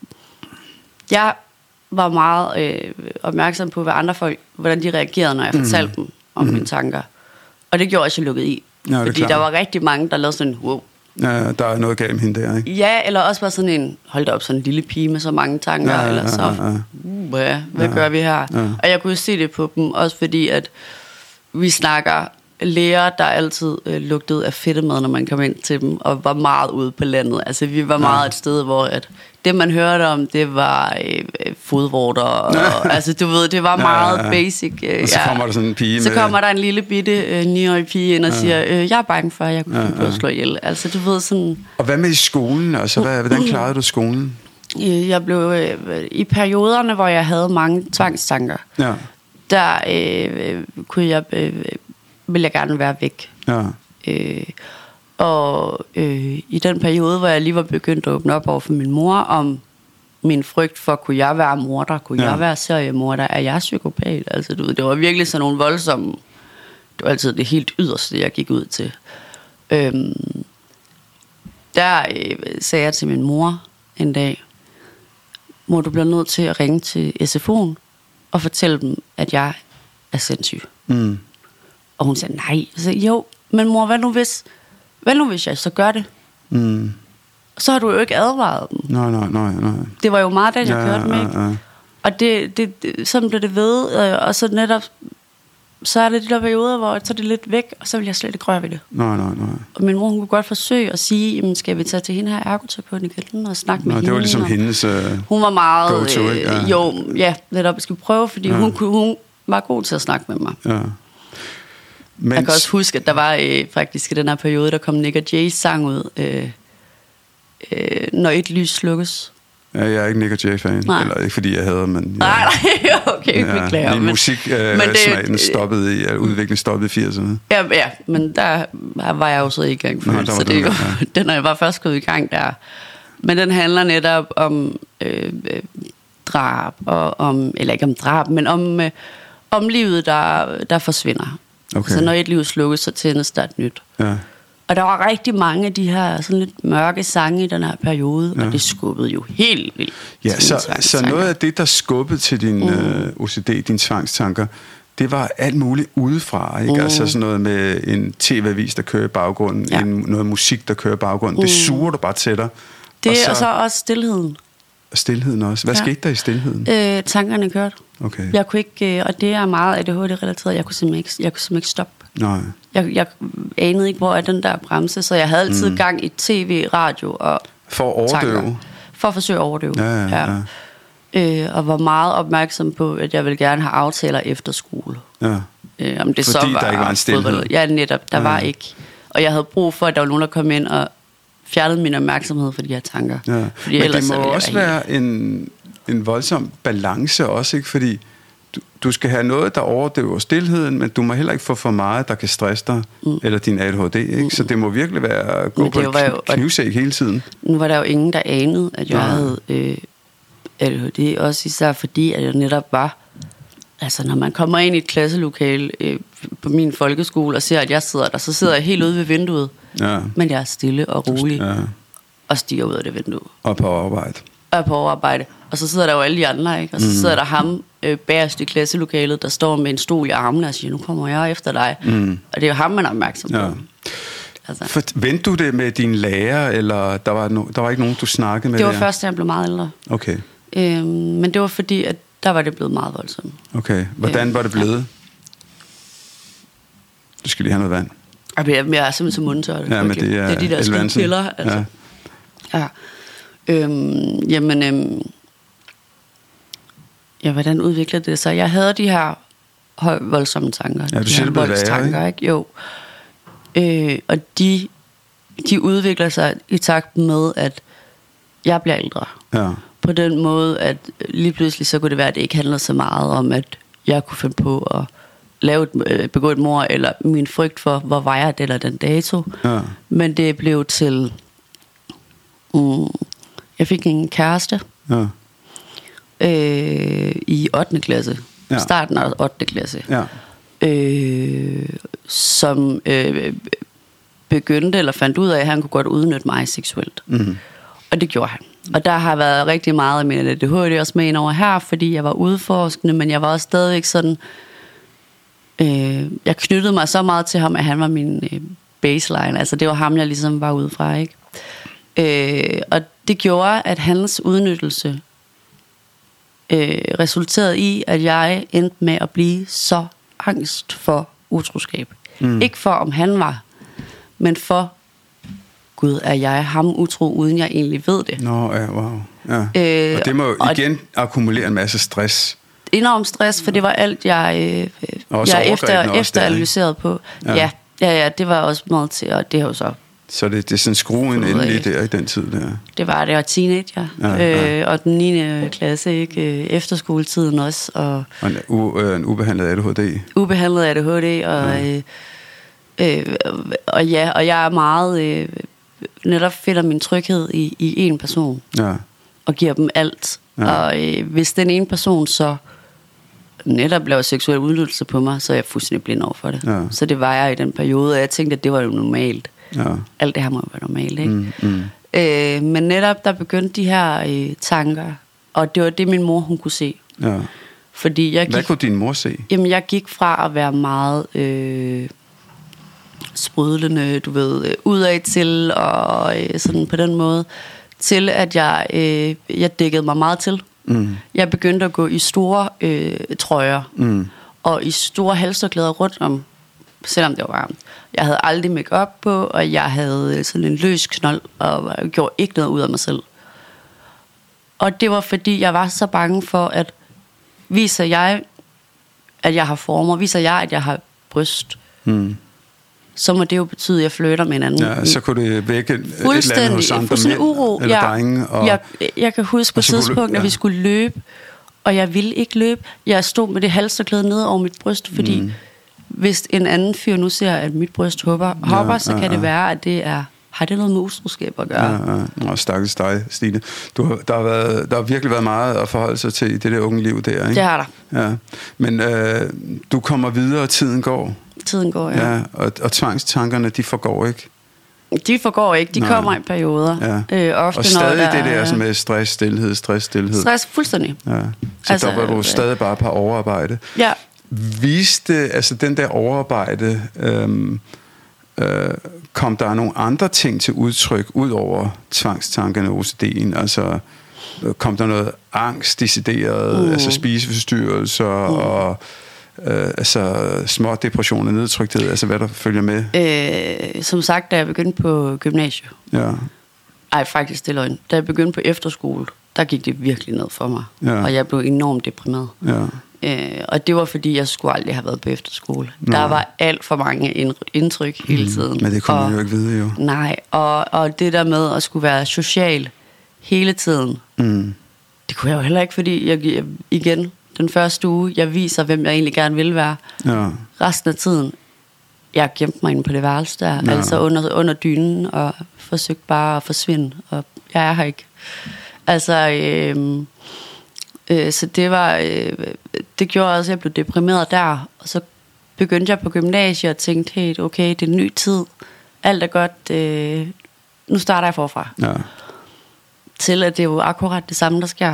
jeg var meget øh, opmærksom på, hvad andre folk, hvordan de reagerede, når jeg fortalte mm. dem om mm. mine tanker. Og det gjorde jeg, at jeg lukkede i. Ja, fordi der var rigtig mange, der lavede sådan en, wow. Ja, der er noget galt med hende der, ikke? Ja, eller også bare sådan en, hold da op, sådan en lille pige med så mange tanker, ja, eller så, ja, ja. Uh, ja, hvad ja, gør vi her? Ja. Og jeg kunne se det på dem, også fordi, at vi snakker læger, der altid øh, lugtede af fedtemad, når man kom ind til dem, og var meget ude på landet. Altså, vi var meget ja. et sted, hvor at det, man hørte om, det var øh, fodvorter, og, ja. altså, du ved, det var meget ja, ja, ja. basic. Øh, og så kommer der sådan en pige Så med... kommer der en lille bitte øh, niårig pige ind og ja. siger, øh, jeg er bange for, at jeg kunne ja, ja. slå ihjel. Altså, du ved sådan... Og hvad med i skolen? Altså, hvad, hvordan klarede du skolen? Jeg blev... Øh, I perioderne, hvor jeg havde mange tvangstanker, ja. der øh, kunne jeg... Øh, ville jeg gerne være væk. Ja. Øh, og øh, i den periode, hvor jeg lige var begyndt at åbne op over for min mor, om min frygt for, kunne jeg være morder, kunne ja. jeg være seriemorder, er jeg psykopat? Altså, du ved, det var virkelig sådan nogle voldsomme, det var altid det helt yderste, jeg gik ud til. Øhm, der øh, sagde jeg til min mor en dag, mor, du bliver nødt til at ringe til S F O'en og fortælle dem, at jeg er sindssyg. Mm. Og hun sagde, nej. Jeg sagde, jo, men mor, hvad nu hvis, hvad nu hvis jeg så gør det? Mm. Så har du jo ikke advaret dem. Nej, nej, nej, nej. Det var jo meget det, jeg ja, kørte med, ikke? Ja, ja. Og det, det, det, sådan blev det ved, og så netop, så er det de der perioder, hvor så er det lidt væk, og så vil jeg slet ikke røre ved det. Nej, nej, nej. Og min mor, hun kunne godt forsøge at sige, jamen, skal vi tage til hende her ergoterapeuten og snakke med Nå, hende? Det var ligesom og hendes uh, hun var meget, go-to, ikke? Ja. Øh, jo, ja, netop, skal vi prøve, fordi ja. hun, hun var god til at snakke med mig. Ja. Mens... Jeg kan også huske, at der var øh, faktisk i den her periode, der kom Nick og Jay's sang ud, øh, øh, Når et lys slukkes. Ja, jeg er ikke Nick og Jay-fan, eller ikke fordi jeg hader, men... Ja. Nej, nej, okay, ja, beklager. Min musiksmagen øh, stoppede i, udviklingen stoppede i firserne. Ja, ja, men der var jeg jo så i gang for, så det, den, jo, ja. den er jeg bare først gået i gang der. Men den handler netop om øh, øh, drab, og om, eller ikke om drab, men om... Øh, om livet, der, der forsvinder. Okay. Så når et liv slukkes, så tændes der et nyt. Ja. Og der var rigtig mange af de her sådan lidt mørke sange i den her periode, ja. Og det skubbede jo helt vildt. Ja, så, så noget af det, der skubbede til din mm. øh, O C D, dine tvangstanker, det var alt muligt udefra, ikke? Mm. Altså sådan noget med en tv-avis, der kører i baggrunden, ja. en, noget musik, der kører i baggrunden. Mm. Det suger du bare til dig. Det og så, og så også stilheden. Stilheden også. Hvad ja. skete der i stilheden? Øh, tankerne kørte. Okay. Jeg kunne ikke, og det er meget A D H D-relateret, jeg kunne simpelthen ikke, jeg kunne simpelthen ikke stoppe. Nej. Jeg, jeg anede ikke, hvor er den der bremse, så jeg havde altid mm. gang i tv, radio og for at overdøve? Tanker. For at forsøge at overdøve, ja. ja, ja. ja. Øh, og var meget opmærksom på, at jeg ville gerne have aftaler efter skole. Ja. Øh, om det Fordi så var der ikke var en stilhed? Ja, netop. Der ja. var ikke. Og jeg havde brug for, at der var nogen, der kom ind og fjernede min opmærksomhed for de her tanker. Ja. Fordi men det må også være, være en, en voldsom balance også, ikke? Fordi du, du skal have noget, der overdøver stilheden, men du må heller ikke få for meget, der kan stresse dig, mm. eller din A D H D, ikke? Mm. Så det må virkelig være at gå på et knivsæg hele tiden. Nu var der jo ingen, der anede, at jeg ja. havde øh, A D H D, også især fordi, at jeg netop var, altså når man kommer ind i et klasselokale øh, på min folkeskole, og ser, at jeg sidder der, så sidder jeg helt ude ved vinduet, ja. men jeg er stille og rolig, ja. og stiger ud af det vindue. Og på arbejde. Og på overarbejde. Og så sidder der jo alle de andre, ikke? Og så mm. sidder der ham øh, bagerst i klasselokalet, der står med en stol i armene og siger, nu kommer jeg efter dig. Mm. Og det er jo ham, man er opmærksom på. Ja. Altså. For, vendte du det med din lærer, eller der var, no, der var ikke nogen, du snakkede med? Det var der? først, da jeg blev meget ældre. Okay. Øhm, men det var fordi, at der var det blevet meget voldsomt. Okay. Hvordan var det blevet? Ja. Du skal lige have noget vand. Jeg er, jeg er simpelthen så mundtør. Ja, men det er, det er de der skide piller. Altså. Ja. ja. Øhm, jamen, øhm, ja, hvordan udviklede det sig? Jeg havde de her høj, voldsomme tanker. Ja, du siger, det blev værre, ikke? ikke? Jo. Øh, og de, de udvikler sig i takt med, at jeg bliver ældre. Ja. På den måde, at lige pludselig så kunne det være, at det ikke handlede så meget om, at jeg kunne finde på at lave et, begå et mord, eller min frygt for, hvor var jeg det, eller den dato. Ja. Men det blev til... Um, jeg fik en kæreste ja. øh, i ottende klasse. Ja. Starten af ottende klasse. Ja. Øh, som øh, begyndte, eller fandt ud af, at han kunne godt udnytte mig seksuelt. Mm. Og det gjorde han. Og der har været rigtig meget af min A D H D også med ind over her, fordi jeg var udforskende, men jeg var også stadigvæk sådan... Øh, jeg knyttede mig så meget til ham, at han var min øh, baseline. Altså det var ham, jeg ligesom var ude fra, ikke? Øh, og det gjorde, at hans udnyttelse øh, resulterede i, at jeg endte med at blive så angst for utroskab. Mm. Ikke for, om han var, men for, Gud, er jeg ham utro, uden jeg egentlig ved det. Nå, ja, wow. Ja. Øh, og det må jo igen akkumulere en masse stress. Enorm stress, for det var alt, jeg, øh, jeg efter, efter analyseret på. Ja. ja, ja, ja, det var også meget til, og det har jo så... Så det, det er sådan skruen endelig der i den tid der. Det var det, og teenager. Ja, ja. Øh, og den niende klasse, ikke? Efterskoletiden også. Og, og en, u, øh, en ubehandlet A D H D. Ubehandlet A D H D, og, ja. Øh, øh, og ja, og jeg er meget... Øh, netop finder min tryghed i, i en person. Ja. Og giver dem alt. Ja. Og øh, hvis den ene person så netop laver seksuel udnyttelse på mig, så er jeg fuldstændig blind over for det. Ja. Så det var jeg i den periode, og jeg tænkte, at det var jo normalt. Ja. Alt det her må jo være normalt, ikke? Mm, mm. Øh, men netop, der begyndte de her øh, tanker, og det var det, min mor, hun kunne se. Ja. Fordi jeg gik, hvad kunne din mor se? Jamen, jeg gik fra at være meget øh, sprudlende, du ved, øh, udad til, og øh, sådan på den måde, til at jeg, øh, jeg dækkede mig meget til. Mm. Jeg begyndte at gå i store øh, trøjer, mm. og i store halstørklæder rundt om, selvom det var varmt. Jeg havde aldrig make-up på, og jeg havde sådan en løs knold, og jeg gjorde ikke noget ud af mig selv. Og det var fordi, jeg var så bange for, at viser jeg, at jeg har former, viser jeg, at jeg har bryst, mm. så må det jo betyde, at jeg flytter med en anden. Ja, så kunne det vække et eller andet hos andre mænd, uro. eller jeg, drenge. Og, jeg, jeg kan huske på et tidspunkt, ja. At vi skulle løbe, og jeg ville ikke løbe. Jeg stod med det halstørklæde ned over mit bryst, fordi... Mm. Hvis en anden fyr nu ser, at mit bryst hopper, hopper ja, så kan ja, ja. det være, at det er har det noget med utroskab at gøre? Ja, ja. Nå, stakkels dig, Stine. Du har, der, har været, der har virkelig været meget at forholde sig til i det der unge liv der, ikke? Det har der. Ja. Men øh, du kommer videre, og tiden går. Tiden går, ja. Ja, og, og tvangstankerne, de forgår ikke. De forgår ikke, de Nej. kommer i perioder. Ja. Øh, ofte og stadig der, det der med stress, stillhed, stress, stillhed. Stress, fuldstændig. Ja. Så altså, der var du øh, stadig bare på overarbejde. Ja. Viste, altså den der overarbejde, øhm, øh, kom der nogle andre ting til udtryk, ud over tvangstankerne og O C D'en? Altså, kom der noget angst, decideret, mm. altså spiseforstyrrelser mm. og øh, altså små depressioner, nedtrykthed, altså hvad der følger med? Øh, som sagt, da jeg begyndte på gymnasiet. Ja. Ej, faktisk det er løgn. Da jeg begyndte på efterskole, der gik det virkelig ned for mig. Ja. Og jeg blev enormt deprimeret. Ja. Øh, og det var fordi, jeg skulle aldrig have været på efterskole. Nej. Der var alt for mange indtryk hele tiden. Mm, men det kunne man jo ikke vide jo. Nej, og, og det der med at skulle være social hele tiden, mm. det kunne jeg jo heller ikke, fordi jeg, jeg, igen, den første uge, jeg viser, hvem jeg egentlig gerne vil være. Ja. Resten af tiden, jeg gemte mig inde på det værelse der, ja. altså under, under dynen, og forsøgte bare at forsvinde, og jeg er her ikke. Altså, øh, øh, så det var, øh, det gjorde også, at jeg blev deprimeret der, og så begyndte jeg på gymnasiet og tænkte, hey, okay, det er en ny tid, alt er godt, øh, nu starter jeg forfra. Ja. Til at det er jo akkurat det samme, der sker.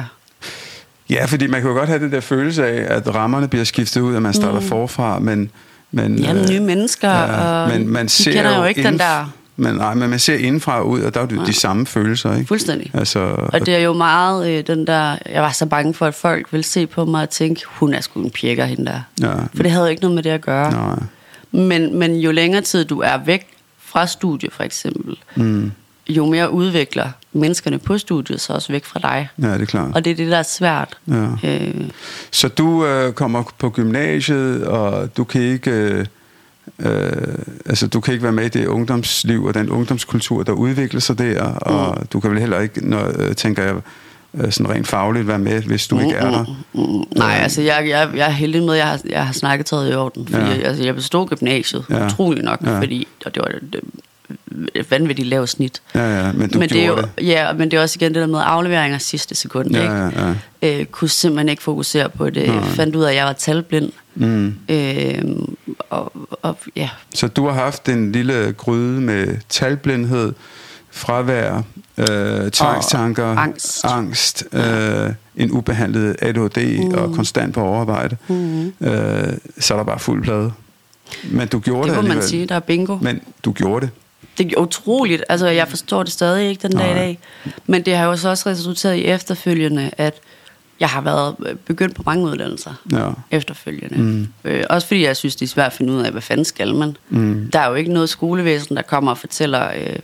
Ja, fordi man kan jo godt have det der følelse af, at rammerne bliver skiftet ud, at man starter mm. forfra, men... men ja, nye mennesker, ja, og men man ser de kender jo ikke den der... Men, nej, men man ser indenfra ud, og der er jo de, de samme følelser, ikke? Fuldstændig. Altså, og det er jo meget øh, den der... Jeg var så bange for, at folk ville se på mig og tænke, hun er sgu en pjekker, hende der. Ja. For det havde jo ikke noget med det at gøre. Nej. Men, men jo længere tid du er væk fra studiet, for eksempel... Mm. jo mere udvikler menneskerne på studiet så også væk fra dig. Ja, det er klart. Og det er det, der er svært. Ja. Øh. Så du øh, kommer på gymnasiet, og du kan ikke... Øh, øh, altså, du kan ikke være med i det ungdomsliv og den ungdomskultur, der udvikler sig der, og mm. du kan vel heller ikke, når, tænker jeg, sådan rent fagligt være med, hvis du mm, ikke er der? Mm, mm. Nej, altså jeg, jeg, jeg er heldig med, at jeg har, jeg har snakket taget i orden, fordi ja. jeg, altså, jeg bestod gymnasiet, ja. utroligt nok, ja. fordi og det var det, et vanvittigt lavt snit. Ja, ja, men du men det er jo, det. Ja, men det er også igen det der med afleveringer sidste sekund, ja, ikke? Ja, ja. Øh, kunne simpelthen ikke fokusere på det. Jeg fandt ud af, at jeg var talblind. Mm. Øh, og, og, ja. Så du har haft en lille gryde med talblindhed, fravær, øh, tvangstanker, angst, angst øh, en ubehandlet A D H D mm. og konstant på overarbejde. Mm. Øh, så er der bare fuld plade. Men du gjorde det, det må alligevel. Man sige, der er bingo. Men du gjorde det. Det er utroligt. Altså, jeg forstår det stadig ikke den dag i dag. Men det har jo så også resulteret i efterfølgende, at jeg har været begyndt på mange uddannelser ja. efterfølgende. Mm. Øh, også fordi jeg synes, det er svært at finde ud af, hvad fanden skal man. Mm. Der er jo ikke noget skolevæsen, der kommer og fortæller... Øh,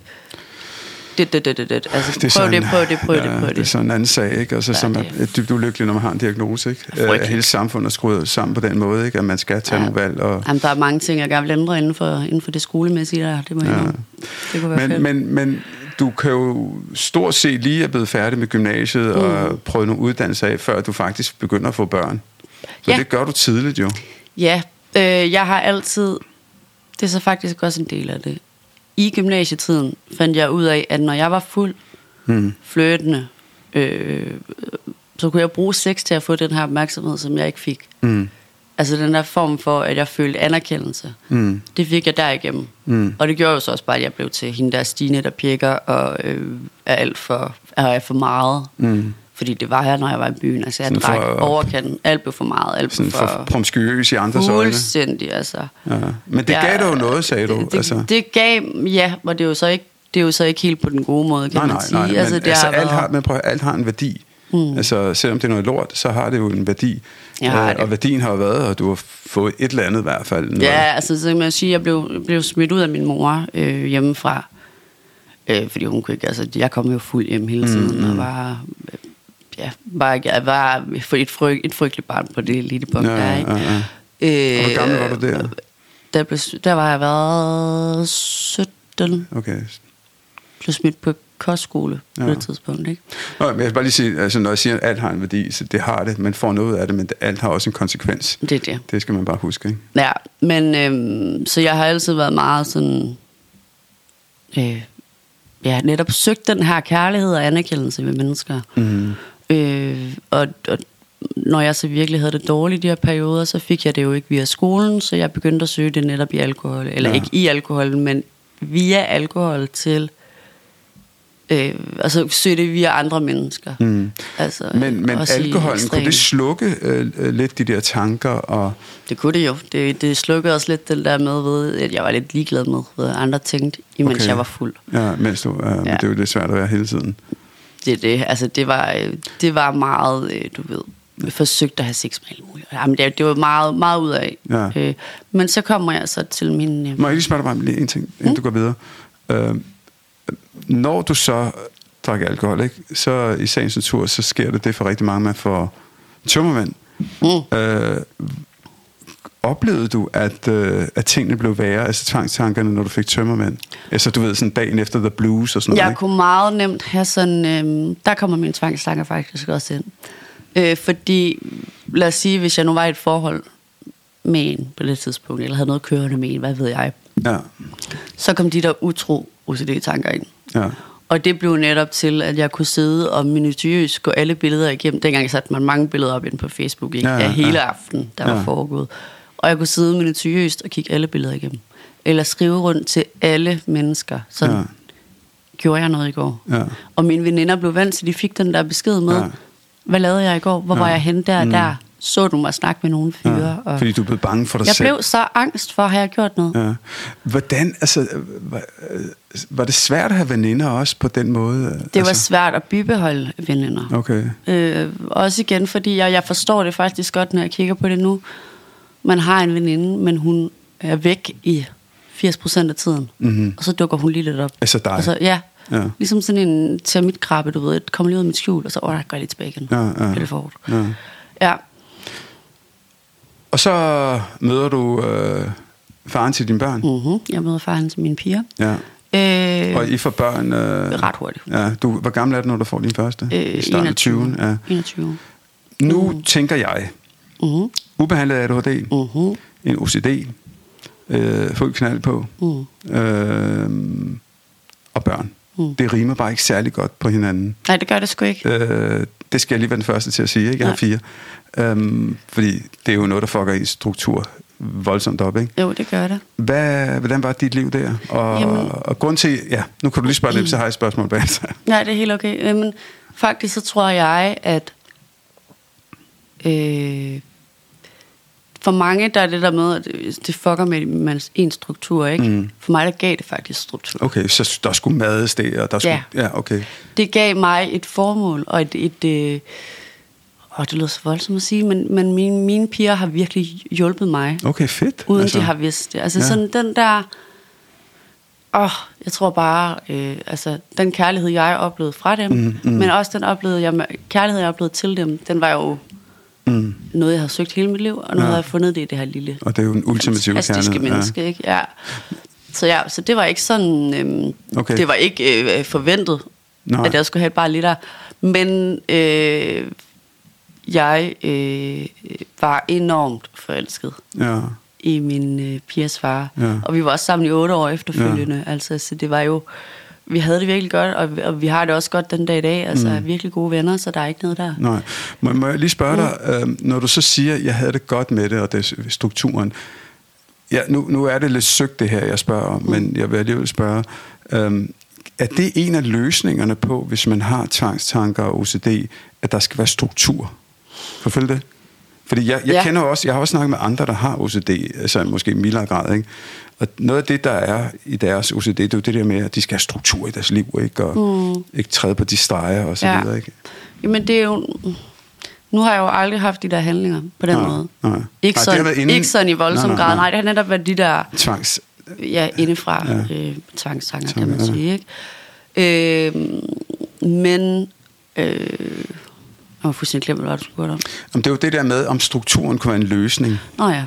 Det, det, det, det, det. Altså, det prøv det, prøv det, prøv ja, det, prøv det. Det er sådan en anden sag, ikke? Altså, ja, som er, er dybt ulykkelig, når man har en diagnose, ikke? Frygteligt. Hele samfundet er skruet sammen på den måde, ikke? At man skal tage ja. nogle valg. Og... Jamen, der er mange ting, jeg gerne vil ændre inden for, inden for det skolemæssige der. Det må ja. jeg det kunne være men, fedt. Men, men du kan jo stort set lige er blevet færdig med gymnasiet mm. og prøve nogle uddannelser af, før du faktisk begynder at få børn. Så ja. det gør du tidligt jo. Ja, øh, jeg har altid... Det er så faktisk også en del af det. I gymnasietiden fandt jeg ud af, at når jeg var fuld, mm. flirtende, øh, så kunne jeg bruge sex til at få den her opmærksomhed, som jeg ikke fik. Mm. Altså den der form for, at jeg følte anerkendelse. Mm. Det fik jeg derigennem. Mm. Og det gjorde jo så også bare, at jeg blev til hende der Stine, der pjekker og øh, er alt for, er for meget. Mm. Fordi det var her, når jeg var i byen. Altså jeg drak overkanten. Alt blev for meget. Alt blev for, for promiskuøs i andres øjne. Fuldstændig, altså. Ja. Men det gav dig jo noget, sagde du. Det, altså. det gav, ja, og det er jo så ikke, det er jo så ikke helt på den gode måde, kan nej, man nej, sige. Nej, men altså, det altså, har alt, været... har, man prøver, alt har en værdi. Mm. Altså, selvom det er noget lort, så har det jo en værdi. Ja, øh, og værdien har jo været, og du har fået et eller andet i hvert fald. Noget. Ja, altså, så kan man sige, jeg blev, blev smidt ud af min mor øh, hjemmefra. Øh, fordi hun kunne ikke, altså, jeg kom jo fuld hjem hele tiden, mm. og var... Ja, bare, jeg var et, fryg, et frygteligt barn på det lille punkt ja, der, ikke? Ja, ja. Øh, og hvor gammel var du der? Der, blev, der var jeg været sytten. Okay. Blev smidt på kostskole ja. på det tidspunkt, ikke? Nå, men jeg vil bare lige sige, altså når jeg siger, at alt har en værdi, så det har det, man får noget af det, men alt har også en konsekvens. Det er det. Det skal man bare huske, ikke? Ja, men øhm, så jeg har altid været meget sådan... Øh, ja, netop søgt den her kærlighed og anerkendelse ved mennesker. Mm. Øh, og, og når jeg så virkelig havde det dårligt i de her perioder, så fik jeg det jo ikke via skolen, så jeg begyndte at søge det netop i alkohol. Eller ja. ikke i alkohol, men via alkohol til... Øh, altså søge det via andre mennesker. Mm. Altså, men men alkoholen, kunne det slukke øh, lidt de der tanker? Og det kunne det jo. Det, det slukkede også lidt den der med, ved, at jeg var lidt ligeglad med, hvad andre tænkte, imens okay. jeg var fuld. Ja, mens du, øh, ja. Men det er jo lidt svært at være hele tiden. Det er det. Altså, det var, det var meget, øh, du ved, jeg forsøgte at have sex med alle mulige. Jamen, det, det var meget, meget ud af. Ja. Øh, men så kommer jeg så til min... Øh, Må jeg lige spørge dig bare lige en ting, inden mm? du går videre? Øh, Når du så drikker alkohol, ikke, så i sagens natur, så sker det det for rigtig mange, man får tømmermænd. Mm. Øh, oplevede du, at, øh, at tingene blev værre, altså tvangstankerne, når du fik tømmermænd? Altså du ved, sådan dagen efter The Blues og sådan noget, Jeg ikke? kunne meget nemt have sådan, øh, der kommer mine tvangstanker faktisk også ind. Øh, fordi, lad os sige, hvis jeg nu var i et forhold med en på det tidspunkt, eller havde noget kørende med en, hvad ved jeg, ja. så kom de der utro O C D-tanker ind. Ja. Og det blev netop til, at jeg kunne sidde og minutiøst gå alle billeder igennem. Dengang satte man mange billeder op inde på Facebook, ikke? Ja, ja, ja. Af hele aftenen, der ja. var foregået. Og jeg kunne sidde minutiøst og kigge alle billeder igennem. Eller skrive rundt til alle mennesker. Sådan ja. gjorde jeg noget i går. Ja. Og mine veninder blev vant til, de fik den der besked med, ja. hvad lavede jeg i går? Hvor ja. var jeg henne der mm. der? Så du mig snakke med nogle fyre. Ja, og fordi du blev bange for dig jeg selv. Jeg blev så angst for, at jeg gjort noget. Ja. Hvordan, altså, var, var det svært at have veninder også på den måde? Det altså? var svært at bibeholde veninder. Okay. Øh, også igen, fordi jeg, jeg forstår det faktisk godt, når jeg kigger på det nu. Man har en veninde, men hun er væk i firs procent af tiden. Mm-hmm. Og så dukker hun lige lidt op. Altså dig? Og så, ja. Ja. Ligesom sådan en termitkrabbe, du ved. Det kommer lige ud af mit skjul, og så åh, der går jeg lidt tilbage igen. Ja, ja. Det er for hårdt. Ja. ja. Og så møder du øh, faren til dine børn? Mm-hmm. Jeg møder faren til mine piger. Ja. Øh, og I får børn? Øh, ret hurtigt. Ja. Du, hvor gammel er du, når du får din første? Øh, I starten af tyverne. Ja. enogtyve. Nu mm. tænker jeg, mm-hmm. ubehandlet A D H D, mm-hmm. en O C D, øh, fuld knald på, mm. øh, og børn. Mm. Det rimer bare ikke særlig godt på hinanden. Nej, det gør det sgu ikke. Øh, det skal jeg lige være den første til at sige, ikke? Jeg har fire. Øhm, fordi det er jo noget, der fucker i struktur voldsomt op, ikke? Jo, det gør det. Hvad, hvordan var dit liv der? Og, og grund til, ja, nu kan du lige spørge lidt, så har jeg et spørgsmål bag sig. Nej, det er helt okay. Men faktisk så tror jeg, at øh, for mange, der er det der med, at det fucker med ens struktur, ikke? Mm. For mig, der gav det faktisk struktur. Okay, så der skulle mades det, og der skulle... Ja. ja, okay. Det gav mig et formål, og et... et øh, åh, det lyder så voldsomt at sige, men, men mine, mine piger har virkelig hjulpet mig. Okay, fedt. Uden altså, de har vidst det. Altså ja. sådan den der... Åh, jeg tror bare, øh, altså den kærlighed, jeg oplevede fra dem, mm, mm. men også den oplevede, jeg, kærlighed, jeg oplevede til dem, den var jo mm. noget, jeg har søgt hele mit liv, og nu ja. har jeg fundet det i det her lille... Og det er jo en ultimativ kærlighed. Fantastiske menneske, ja. ikke? Ja. Så ja, så det var ikke sådan... Øhm, okay. Det var ikke øh, forventet, Nej. at jeg skulle have et bare lidt der. Men øh, jeg øh, var enormt forelsket ja. i min øh, pigers far. Ja. Og vi var også sammen i otte år efterfølgende. Ja. Altså, så det var jo... Vi havde det virkelig godt, og, og vi har det også godt den dag i dag. Altså, mm. virkelig gode venner, så der er ikke noget der. Nej. Må, må jeg lige spørge mm. dig, øh, når du så siger, at jeg havde det godt med det, og det er strukturen. Ja, nu, nu er det lidt søgt det her, jeg spørger om, mm. men jeg vil alligevel spørge. Øh, er det en af løsningerne på, hvis man har tvangstanker og O C D, at der skal være struktur? Forfølg det? Fordi jeg, jeg ja. kender også, jeg har også snakket med andre, der har O C D, altså måske i mildere grad, ikke? Og noget af det, der er i deres O C D, det er jo det der med, at de skal have struktur i deres liv, ikke? Og mm. ikke træde på de streger og så ja. videre, ikke? Jamen det er jo... Nu har jeg jo aldrig haft de der handlinger på den nej, måde. Nej. Ikke, nej, sådan, inden... ikke sådan i voldsom nej, nej, grad. Nej, det har netop været de der... Tvangs... Ja, indefra ja. øh, tvangstanker, kan man sige, ikke? Øh, men... Øh, jeg har fuldstændig glemt, hvad du spurgte om. Jamen, det er jo det der med, om strukturen kunne være en løsning. Nå ja.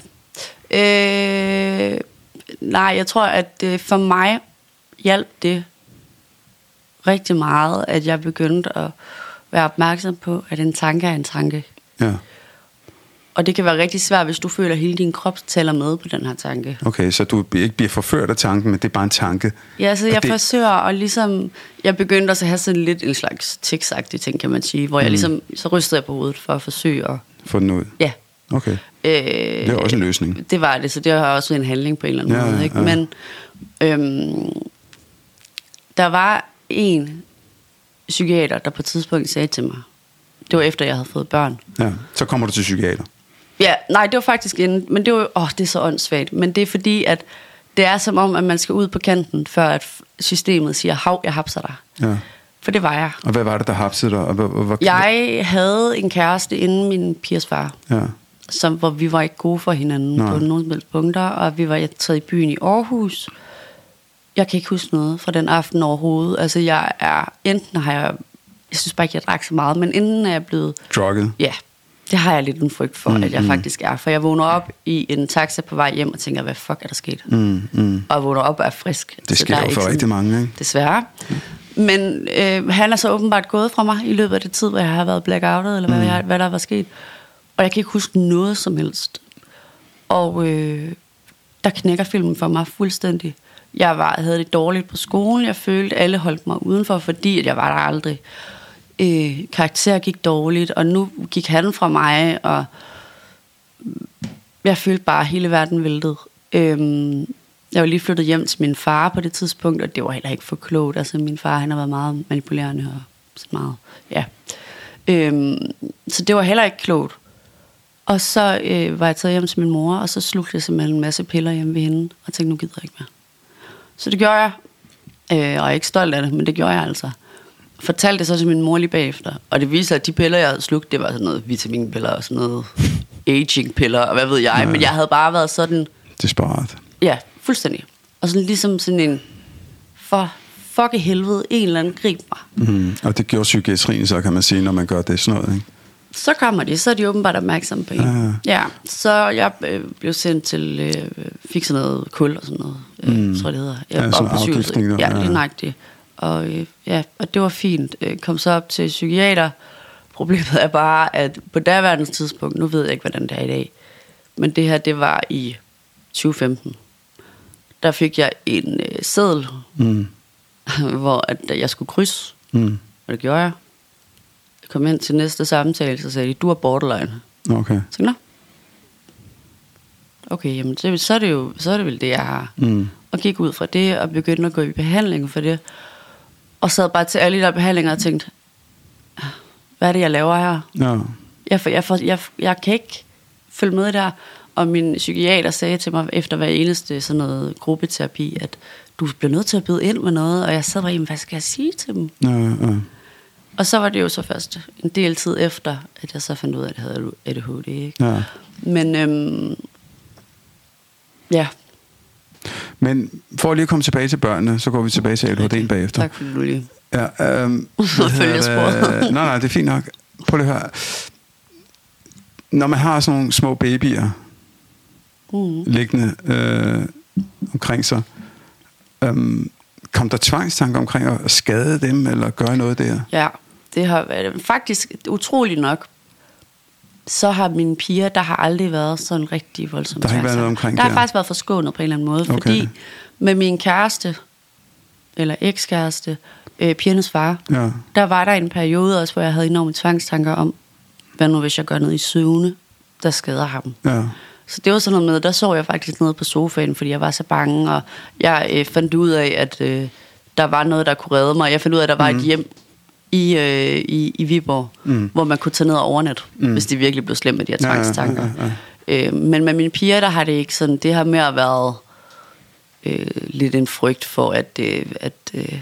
Øh, nej, jeg tror, at øh, for mig hjalp det rigtig meget, at jeg begyndte at være opmærksom på, at en tanke er en tanke. Ja. Og det kan være rigtig svært, hvis du føler, at hele din krop tæller med på den her tanke. Okay, så du ikke bliver forført af tanken, men det er bare en tanke. Ja, så jeg det... forsøger at ligesom... Jeg begyndte også at have sådan lidt en slags tiksagtig ting, kan man sige, hvor mm. jeg ligesom... Så rystede jeg på hovedet for at forsøge at... Få den ud? Ja. Okay. Øh, det er også en løsning. Det var det, så det har også en handling på en eller anden ja, måde. Ikke? Ja. Men øhm, der var en psykiater, der på et tidspunkt sagde til mig, det var efter, jeg havde fået børn. Ja, så kommer du til psykiater. Ja, nej, det var faktisk inden, men det var åh, det er så åndssvagt, men det er fordi, at det er som om, at man skal ud på kanten, før at systemet siger, hav, jeg hapser dig. Ja. For det var jeg. Og hvad var det, der hapsede dig? Og hvad, hvad, jeg havde en kæreste inden min pigers far, ja. Som, hvor vi var ikke gode for hinanden nej. På nogle som punkter, og vi var taget i byen i Aarhus. Jeg kan ikke huske noget fra den aften overhovedet. Altså, jeg er, enten har jeg, jeg synes bare ikke, jeg drak så meget, men enten er jeg blevet... Drugget? Ja. Det har jeg lidt en frygt for, mm, at jeg mm. faktisk er. For jeg vågner op i en taxa på vej hjem og tænker, hvad fuck er der sket? Mm, mm. Og jeg vågner op og er frisk. Det sker jo for sådan, rigtig mange, ikke? Desværre. Mm. Men øh, han er så åbenbart gået fra mig i løbet af det tid, hvor jeg har været blackoutet, eller hvad, mm. jeg, hvad der var sket. Og jeg kan ikke huske noget som helst. Og øh, der knækker filmen for mig fuldstændig. Jeg var, havde det dårligt på skolen. Jeg følte, at alle holdt mig udenfor, fordi at jeg var der aldrig. Øh, karakter gik dårligt, og nu gik han fra mig, og jeg følte bare, at hele verden væltede. Øhm, jeg var lige flyttet hjem til min far på det tidspunkt, og det var heller ikke for klogt. Altså, min far, han har været meget manipulerende og så meget, ja. Øhm, så det var heller ikke klogt. Og så øh, var jeg taget hjem til min mor, og så slugte jeg simpelthen en masse piller hjemme ved hende, og tænkte, nu gider jeg ikke mere. Så det gjorde jeg, øh, og jeg er ikke stolt af det, men det gjorde jeg altså. Fortalte det så til min mor lige bagefter, og det viser, at de piller, jeg havde slugt, det var sådan noget vitaminpiller og sådan noget aging-piller, og hvad ved jeg, ja. Men jeg havde bare været sådan... Desperat. Ja, fuldstændig. Og sådan ligesom sådan en, for fuck i helvede, en eller anden grib mig. Mm, og det gjorde psykiatrien så, kan man sige, når man gør det sådan noget, ikke? Så kommer de, så er de åbenbart opmærksomme på en. Ja, ja. Ja, så jeg øh, blev sendt til, øh, fik sådan noget kul og sådan noget, øh, mm. tror jeg det hedder. Jeg, ja, sådan afgiftning. Ja, det er nøjagtigt. Og, øh, ja, og det var fint. Jeg kom så op til psykiater. Problemet er bare, at på daværende tidspunkt, nu ved jeg ikke, hvordan det er i dag, men det her, det var i tyve femten. Der fik jeg en øh, seddel, mm. hvor at, jeg skulle krydse, mm. og det gjorde jeg. Jeg kom ind til næste samtale, så sagde de, du er borderline. Okay. Så nå. Okay, jamen, det, så, er det jo, så er det vel det, jeg har. Mm. Og gik ud fra det, og begyndte at gå i behandling for det. Og sad bare til alle de der behandlinger og tænkte, hvad er det, jeg laver her? Ja. Jeg, jeg, jeg, jeg, jeg kan ikke følge med der. Og min psykiater sagde til mig, efter hver eneste sådan noget gruppeterapi, at du bliver nødt til at byde ind med noget. Og jeg sad bare, hvad skal jeg sige til dem? Ja, ja. Og så var det jo så først en del tid efter, at jeg så fandt ud af, at jeg havde A D H D. Ikke? Ja. Men øhm, ja. Men for lige at komme tilbage til børnene, så går vi tilbage til A D H D'en bagefter. Tak for det, du lige. Ja, øhm, følger sporet. Nej, nej, det er fint nok. Prøv lige at høre. Når man har sådan nogle små babyer mm. liggende øh, omkring sig, øhm, kom der tvangstanker omkring at skade dem, eller gøre noget der? Ja, det har været faktisk utroligt nok. Så har mine piger, der har aldrig været sådan rigtig voldsomt. Der har ikke været noget omkring Der der. har faktisk været forskånet på en eller anden måde, okay. Fordi med min kæreste, eller ekskæreste, øh, pigernes far, ja. Der var der en periode også, hvor jeg havde enorme tvangstanker om, hvad nu hvis jeg gør noget i søvne, der skader ham. Ja. Så det var sådan noget med, der sov jeg faktisk nede på sofaen, fordi jeg var så bange, og jeg øh, fandt ud af, at øh, der var noget, der kunne redde mig. Jeg fandt ud af, at der var mm. et hjem i, øh, i, i Viborg, mm. hvor man kunne tage ned og overnat, mm. hvis det virkelig blev slemt med de her tvangstanker. Ja, ja, ja, ja. Øh, men med mine piger, der har det ikke sådan, det har mere været øh, lidt en frygt for, at, øh, at øh,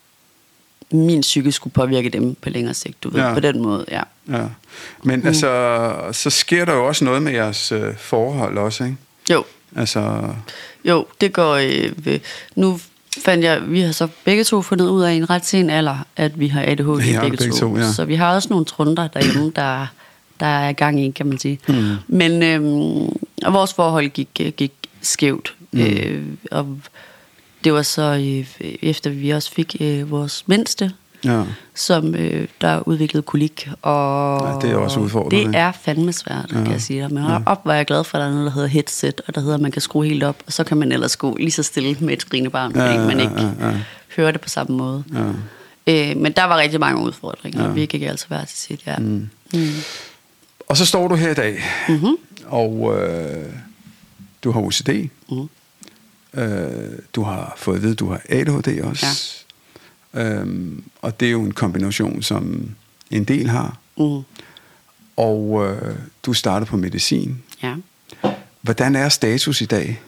min psyke skulle påvirke dem på længere sigt, du ved, ja. På den måde, ja. Ja. Men mm. altså, så sker der jo også noget med jeres øh, forhold også, ikke? Jo. Altså... Jo, det går... Øh, ved, nu fandt jeg... Vi har så begge to fundet ud af i en ret sen alder, at vi har A D H D begge, begge to. to ja. Så vi har også nogle trunder derhjemme, der, der er gang i, kan man sige. Mm. Men øh, og vores forhold gik, gik skævt. Mm. Øh, og det var så, øh, efter vi også fik øh, vores mindste, ja. som øh, der udviklede kolik. Og ja, det er også udfordrende. Det er fandme svært, ja. kan jeg sige dig. Men ja. op var jeg glad for, at der er noget, der hedder headset, og der hedder, at man kan skrue helt op, og så kan man ellers gå lige så stille med et skrigende barn, fordi ja, ja, man ikke ja, ja. hører det på samme måde. Ja. Øh, men der var rigtig mange udfordringer, ja. og vi gik altså hver til sit, ja. Mm. Mm. Og så står du her i dag, mm-hmm. og øh, du har O C D. Mm. Øh, du har fået at vide, at du har A D H D også. Ja. Øhm, og det er jo en kombination, som en del har. Mm. Og øh, du starter på medicin. Ja. Hvordan er status i dag?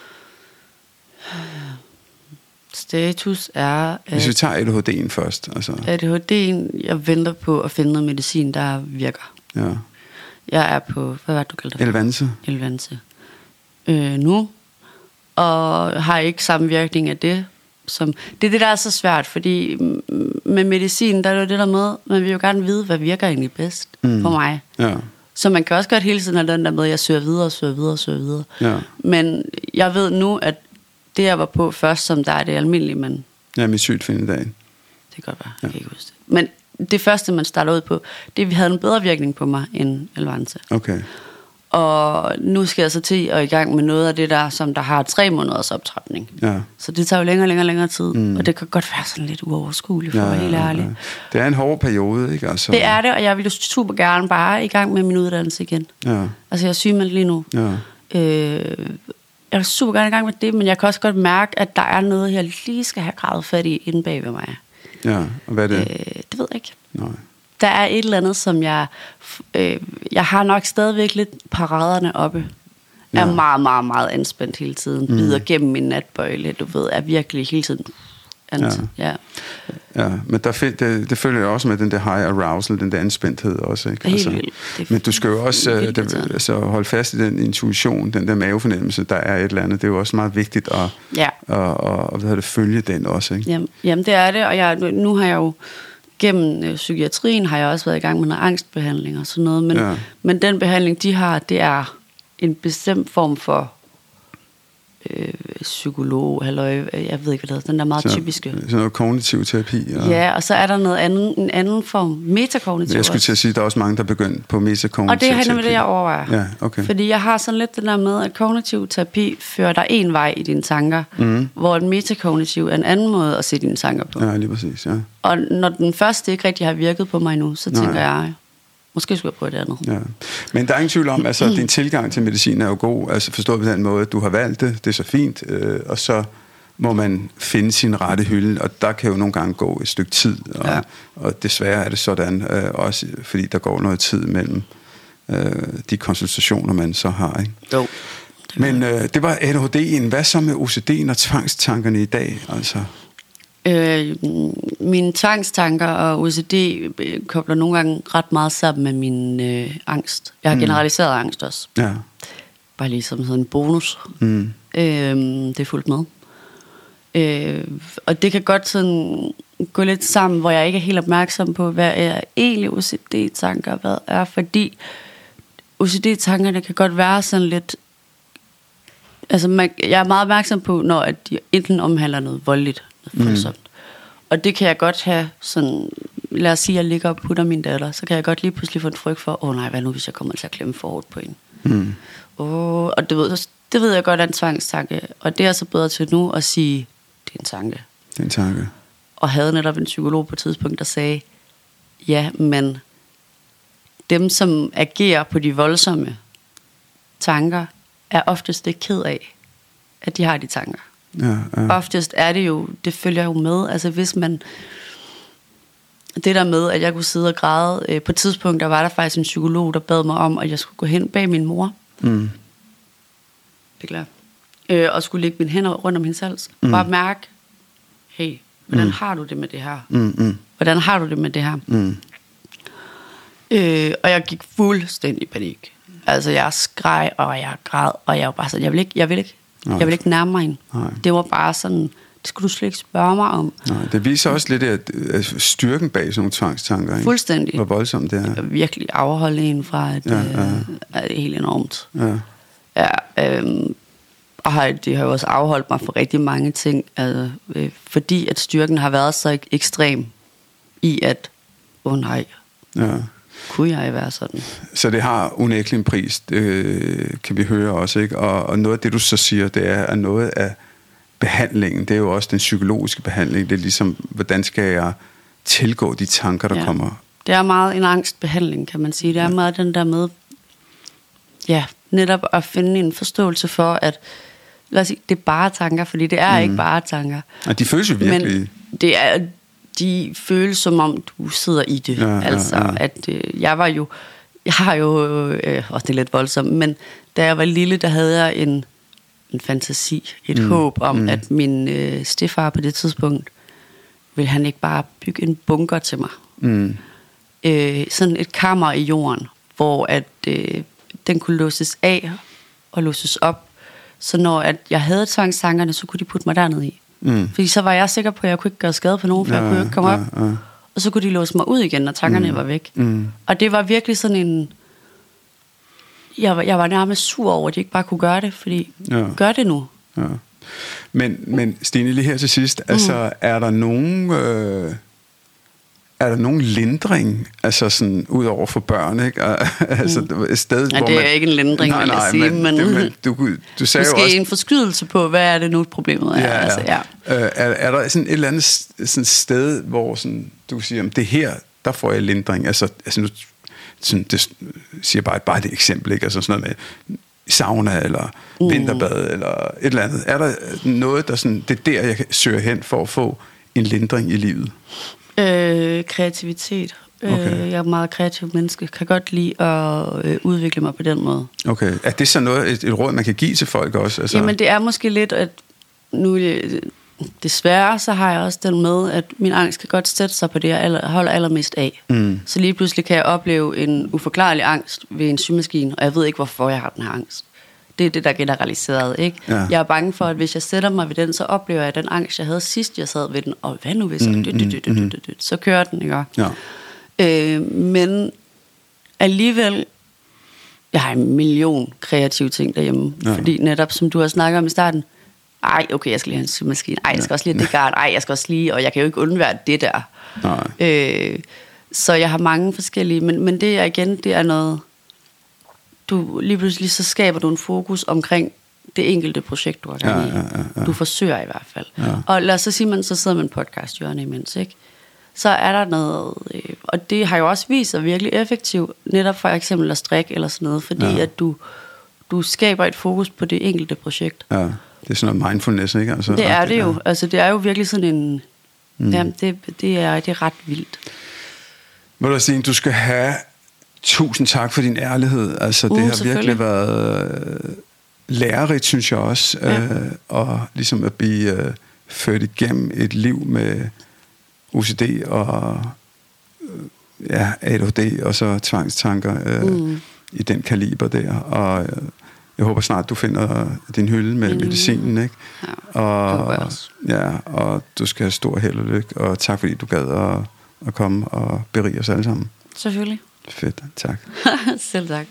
Status er... Hvis vi tager A D H D'en først. Altså. A D H D'en, jeg venter på at finde noget medicin, der virker. Ja. Jeg er på, hvad var det, du kaldte det? Elvanse. Elvanse. Øh, nu. Og har ikke samme virkning af det. Som, det er det, der er så svært, fordi med medicin, der er jo det der med, man vil jo gerne vide, hvad virker egentlig bedst mm. for mig. Ja. Så man kan også godt hele tiden have den der med, at jeg søger videre, søger videre, søger videre. Ja. Men jeg ved nu, at det, jeg var på først, som der er det almindelige, men... Ja, med syltfindedagen. Det kan godt være, ja. Jeg kan ikke huske det. Men det første, man starter ud på, det havde en bedre virkning på mig end Elvanse. Okay. Og nu skal jeg så til at i gang med noget af det der, som der har tre måneders optrapning. Ja. Så det tager jo længere og længere, længere tid. Mm. Og det kan godt være sådan lidt uoverskueligt, for ja, at være helt ærlig. Ja. Det er en hård periode, ikke? Altså... Det er det, og jeg vil jo super gerne bare i gang med min uddannelse igen. Ja. Altså, jeg er sygemeldt lige nu. Ja. Øh, jeg er super gerne i gang med det, men jeg kan også godt mærke, at der er noget, jeg lige skal have gravet fat i inde bag ved mig. Ja, og hvad er det? Øh, det ved jeg ikke. Nej. Der er et eller andet, som jeg... Øh, jeg har nok stadigvæk lidt paraderne oppe. Jeg er ja. meget, meget, meget anspændt hele tiden. Mm. Bider gennem min natbøjle, du ved, er virkelig hele tiden... Ja. ja. Ja, men der find, det, det følger jo også med den der high arousal, den der anspændthed også, ikke? Helt altså, men du skal jo også uh, det, altså, holde fast i den intuition, den der mavefornemmelse, der er et eller andet. Det er jo også meget vigtigt at, ja. at, at, at, at, at følge den også, ikke? Jamen, jamen det er det, og jeg, nu har jeg jo gennem øh, psykiatrien har jeg også været i gang med noget angstbehandling og sådan noget, men, ja. men den behandling, de har, det er en bestemt form for øh, psykolog, halløj, jeg ved ikke, hvad det hedder, den der meget så, typiske. Sådan noget kognitiv terapi. Og... Ja, og så er der noget andet, en anden form, metakognitiv. Jeg skulle til at sige, at der er også mange, der er begyndt på metakognitiv og det er nemlig det, jeg overvejer. Ja, okay. Fordi jeg har sådan lidt den der med, at kognitiv terapi fører dig en vej i dine tanker, mm. hvor en metakognitiv er en anden måde at se dine tanker på. Ja, lige præcis, ja. Og når den første ikke rigtig har virket på mig nu, så tænker Nej. jeg... Måske skulle jeg prøve det andet. Ja. Men der er ingen tvivl om, altså mm. din tilgang til medicin er jo god, altså forstået på den måde, at du har valgt det, det er så fint, øh, og så må man finde sin rette hylde, og der kan jo nogle gange gå et stykke tid, og, ja. og desværre er det sådan, øh, også fordi der går noget tid mellem øh, de konsultationer, man så har, ikke? Jo. Det Men øh, det var A D H D'en. Hvad så med O C D'en og tvangstankerne i dag, altså? Øh, mine tvangstanker og O C D kobler nogle gange ret meget sammen med min øh, angst. Jeg har mm. generaliseret angst også. Ja. Bare lige som sådan en bonus. Mm. Øh, det er fuldt med. Øh, og det kan godt sådan gå lidt sammen, hvor jeg ikke er helt opmærksom på, hvad er egentlig O C D-tanker, hvad er, fordi O C D-tankerne kan godt være sådan lidt... Altså, man, jeg er meget opmærksom på, når at de enten omhandler noget voldeligt, noget mm. og det kan jeg godt have sådan, lad os sige, at jeg ligger og putter min datter, så kan jeg godt lige pludselig få en frygt for, åh oh, nej, hvad nu, hvis jeg kommer til at klemme for hårdt på hende. Mm. Oh, og det ved, det ved jeg godt er en tvangstanke, og det er så bedre til nu at sige, det er en tanke. Det er en tanke. Og havde netop en psykolog på et tidspunkt, der sagde, ja, men dem, som agerer på de voldsomme tanker, er oftest ikke ked af, at de har de tanker. Ja, ja. Oftest er det jo, det følger jo med, altså hvis man, det der med, at jeg kunne sidde og græde, øh, på et tidspunkt, der var der faktisk en psykolog, der bad mig om, at jeg skulle gå hen bag min mor, mm. beklager, øh, og skulle lægge mine hænder rundt om hendes hals, mm. bare mærke, hey, hvordan mm. har du det med det her? Mm, mm. Hvordan har du det med det her? Mm. Øh, og jeg gik fuldstændig i panik. Altså jeg skreg, og jeg græd, og jeg var bare sådan, jeg vil ikke, jeg vil ikke, Nej. jeg vil ikke nærme mig hende. Nej. Det var bare sådan, det skulle du slet ikke spørge mig om. Nej, det viser også lidt af styrken bag sådan nogle tvangstanker, ikke? Fuldstændig. Hvor voldsomt det er. Jeg virkelig afholde en fra, at ja, ja. Øh, er helt enormt. Ja. Ja, øhm, og har, det har jo også afholdt mig for rigtig mange ting, altså, øh, fordi at styrken har været så ek- ekstrem. i at, åh oh, nej, ja. kunne jeg være sådan? Så det har unægtelig en pris, det kan vi høre også, ikke? Og, og noget af det, du så siger, det er, at noget af behandlingen, det er jo også den psykologiske behandling. Det er ligesom, hvordan skal jeg tilgå de tanker, der ja. kommer? Det er meget en angstbehandling, kan man sige. Det er ja. meget den der med, ja, netop at finde en forståelse for, at lad os sige, det er bare tanker, fordi det er mm. ikke bare tanker. Og de føles jo virkelig. Men det er, de føles som om du sidder i det. Ja, altså, ja, ja. at øh, jeg var jo, jeg har jo, øh, også det er lidt voldsomt, men da jeg var lille, der havde jeg en, en fantasi, et mm. håb om, mm. at min øh, stefar på det tidspunkt, ville han ikke bare bygge en bunker til mig. Mm. Øh, sådan et kammer i jorden, hvor at øh, den kunne låses af og låses op, så når at jeg havde tvangstankerne, så kunne de putte mig dernede i. Mm. Fordi så var jeg sikker på, at jeg kunne ikke gøre skade på nogen, for ja, jeg kunne ikke komme ja, op. Ja. Og så kunne de låse mig ud igen, når tankerne mm. var væk. Mm. Og det var virkelig sådan en... Jeg var, jeg var nærmest sur over, at de ikke bare kunne gøre det, fordi ja. gør det nu. Ja. Men, men Stine, lige her til sidst, mm. altså er der nogen... Øh Er der nogen lindring, altså sådan ud over for børn, ikke? altså mm. et sted, ja, hvor det er man, ikke en lindring, nej, vil jeg nej, sige, men, men, det, men du, du sagde måske jo også, en forskydelse på, hvad er det nu problemet er. Ja, ja. Altså, ja. Øh, er, er der sådan et eller andet sådan sted, hvor sådan, du siger, det her, der får jeg lindring, altså, altså nu sådan, det siger bare, bare et eksempel, ikke? Altså sådan noget med sauna eller mm. vinterbad eller et eller andet. Er der noget, der sådan, det er der, jeg søger hen for at få en lindring i livet? Øh, kreativitet. Okay. Øh, jeg er et meget kreativ menneske. Kan godt lide at øh, udvikle mig på den måde. Okay. Er det så noget, et, et råd, man kan give til folk også? Altså... Jamen, det er måske lidt, at nu desværre, så har jeg også den med, at min angst kan godt sætte sig på det, jeg aller, holder allermest af. Mm. Så lige pludselig kan jeg opleve en uforklarlig angst ved en symaskine, og jeg ved ikke, hvorfor jeg har den her angst. Det er det, der er generaliseret, ikke? Ja. Jeg er bange for, at hvis jeg sætter mig ved den, så oplever jeg den angst, jeg havde sidst, jeg sad ved den. Og hvad nu hvis jeg... Mm, mm, mm, mm. Så kører den, ikke? Ja. Øh, men alligevel... Jeg har en million kreative ting derhjemme. Ja. Fordi netop, som du har snakket om i starten... Ej, okay, jeg skal lige have en symaskine. Ej, jeg skal også lige have det garn. Ej, jeg skal også lige... Og jeg kan jo ikke undvære det der. Nej. Øh, så jeg har mange forskellige... Men, men det er igen, det er noget... Du, lige pludselig så skaber du en fokus omkring det enkelte projekt, du har gang i. Ja, ja, ja, ja. Du forsøger i hvert fald. Ja. Og lad os så sige, man så sidder med en podcast hjørne imens, ikke? Så er der noget, øh, og det har jo også vist sig virkelig effektivt, netop for eksempel at strikke eller sådan noget, fordi ja. at du, du skaber et fokus på det enkelte projekt. Ja, det er sådan noget mindfulness, ikke? Altså, det er det jo. Ja. Altså, det er jo virkelig sådan en... Mm. Jamen, det, det, er, det er ret vildt. Må du sige, du skal have... Tusind tak for din ærlighed. Altså, det uh, har virkelig været øh, lærerigt, synes jeg også. Ja. Øh, og ligesom at blive øh, ført igennem et liv med O C D og øh, ja, A D H D og så tvangstanker øh, mm. i den kaliber der. Og øh, jeg håber snart, du finder din hylde med mm. medicinen, ikke? Ja, og, ja, og du skal have stor held og lykke. Og tak fordi du gad at, at komme og berige os alle sammen. Selvfølgelig. Fedt, tak. Selv tak.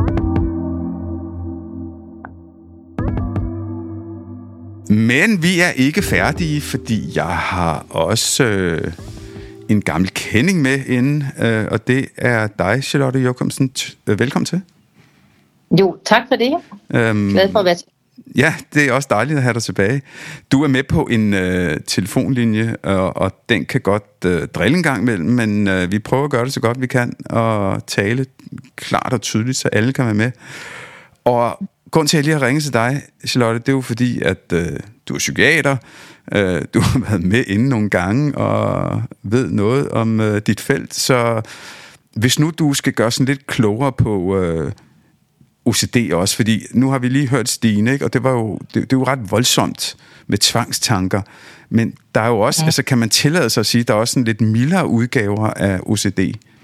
Men vi er ikke færdige, fordi jeg har også øh, en gammel kending med inde, øh, og det er dig, Charlotte Jochumsen. Velkommen til. Jo, tak for det. Øhm, Glad for at være til. Ja, det er også dejligt at have dig tilbage. Du er med på en øh, telefonlinje, og, og den kan godt øh, drille en gang imellem, men øh, vi prøver at gøre det så godt vi kan, og tale klart og tydeligt, så alle kan være med. Og grunden til, at jeg lige har ringet til dig, Charlotte, det er jo fordi, at øh, du er psykiater, øh, du har været med inden nogle gange, og ved noget om øh, dit felt, så hvis nu du skal gøre sådan lidt klogere på... Øh, O C D også, fordi nu har vi lige hørt Stine, ikke? Og det var jo det, det er jo ret voldsomt med tvangstanker, men der er jo også, ja. altså kan man tillade sig at sige, der er også en lidt mildere udgaver af O C D?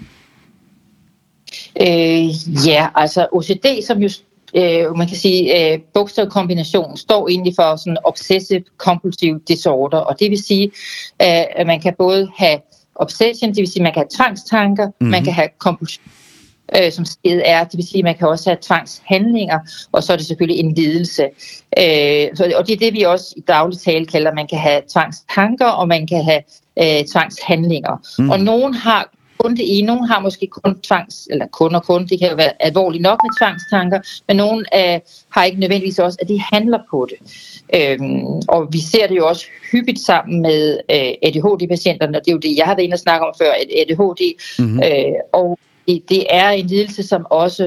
Øh, ja, altså O C D, som jo øh, man kan sige, øh, bogstavkombinationen står egentlig for sådan obsessive compulsive disorder, og det vil sige, øh, at man kan både have obsession, det vil sige, at man kan have tvangstanker, mm-hmm. man kan have kompulsion. øh, som sted er. Det vil sige, at man kan også have tvangshandlinger, og så er det selvfølgelig en lidelse. Øh, så, og det er det, vi også i daglig tale kalder, man kan have tvangstanker, og man kan have øh, tvangshandlinger. Mm. Og nogen har kun det ene, nogen har måske kun tvangs, eller kun og kun, det kan jo være alvorligt nok med tvangstanker, men nogen øh, har ikke nødvendigvis også, at de handler på det. Øhm, og vi ser det jo også hyppigt sammen med øh, A D H D-patienterne, og det er jo det, jeg har været inde og snakke om før, A D H D, mm-hmm. øh, og det, det er en lidelse, som også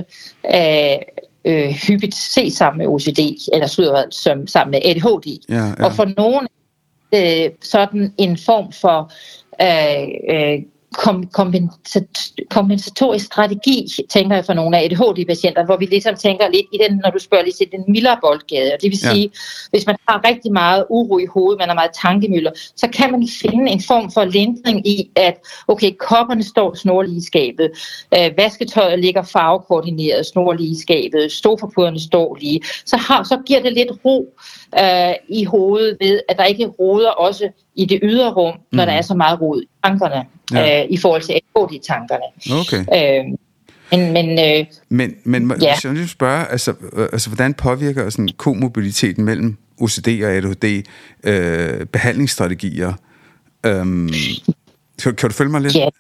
er øh, hyppigt ses sammen med O C D, eller slutter som sammen med A D H D. Ja, ja. Og for nogen øh, sådan en form for øh, øh, Kom, kompensatorisk strategi, tænker jeg for nogle af A D H D-patienter, hvor vi ligesom tænker lidt i den, når du spørger lidt til den mildere boldgade. Og det vil sige, ja. Hvis man har rigtig meget uro i hovedet, man har meget tankemøller, så kan man finde en form for lindring i, at okay, kopperne står snorlige i skabet, øh, vasketøjet ligger farvekoordineret snorlige i skabet, stofapuderne står lige, så, har, så giver det lidt ro øh, i hovedet ved, at der ikke roder også i det ydre rum, når mm. der er så meget rod i tankerne, ja. øh, i forhold til A D H D-tankerne. Okay. Øh, men, men, øh, men, men ja. hvis jeg vil spørge, altså, altså, hvordan påvirker sådan komobiliteten mellem O C D og A D H D øh, behandlingsstrategier? Øhm, kan, kan du følge mig lidt? Ja.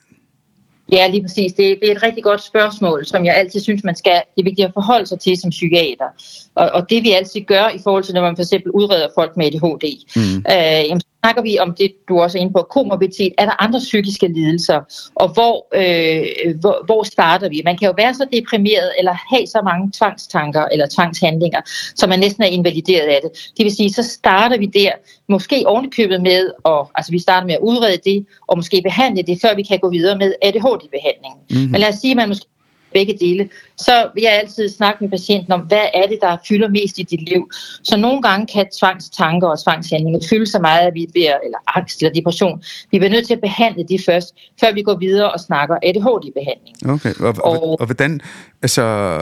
Ja, lige præcis. Det, det er et rigtig godt spørgsmål, som jeg altid synes, man skal, det er vigtigt at forholde sig til som psykiater. Og, og det vi altid gør i forhold til, når man for eksempel udreder folk med A D H D, mm. øh, jamen, så snakker vi om det, du også er inde på, komorbalitet. Er der andre psykiske lidelser? Og hvor, øh, hvor, hvor starter vi? Man kan jo være så deprimeret, eller have så mange tvangstanker, eller tvangshandlinger, så man næsten er invalideret af det. Det vil sige, så starter vi der, måske ovenikøbet med, og, altså vi starter med at udrede det, og måske behandle det, før vi kan gå videre med A D H D-behandlingen. Mm-hmm. Men lad os sige, at man måske begge dele, så vil jeg altid snakke med patienten om, hvad er det, der fylder mest i dit liv. Så nogle gange kan tvangstanker og tvangshandlinger fylde så meget, at vi bliver, eller angst eller depression. Vi bliver nødt til at behandle det først, før vi går videre og snakker A D H D-behandling. Okay, og, og, og, og hvordan, altså,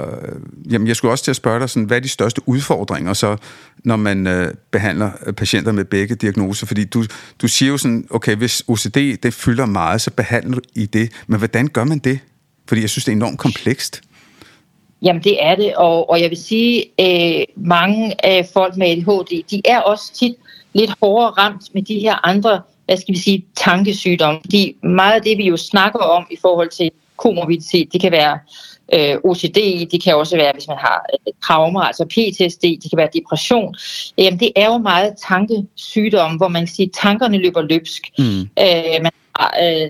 jamen jeg skulle også til at spørge dig, sådan, hvad er de største udfordringer, så, når man øh, behandler patienter med begge diagnoser? Fordi du, du siger jo sådan, okay, hvis O C D det fylder meget, så behandler du i det, men hvordan gør man det? Fordi jeg synes, det er enormt komplekst. Jamen, det er det, og, og jeg vil sige, øh, mange af folk med A D H D, de er også tit lidt hårdere ramt med de her andre, hvad skal vi sige, tankesygdomme. Fordi meget af det, vi jo snakker om i forhold til komorbiditet, det kan være øh, O C D, det kan også være, hvis man har øh, traumer, altså P T S D, det kan være depression. Jamen, det er jo meget tankesygdomme, hvor man kan sige, at tankerne løber løbsk. Mm. Øh, man Øh,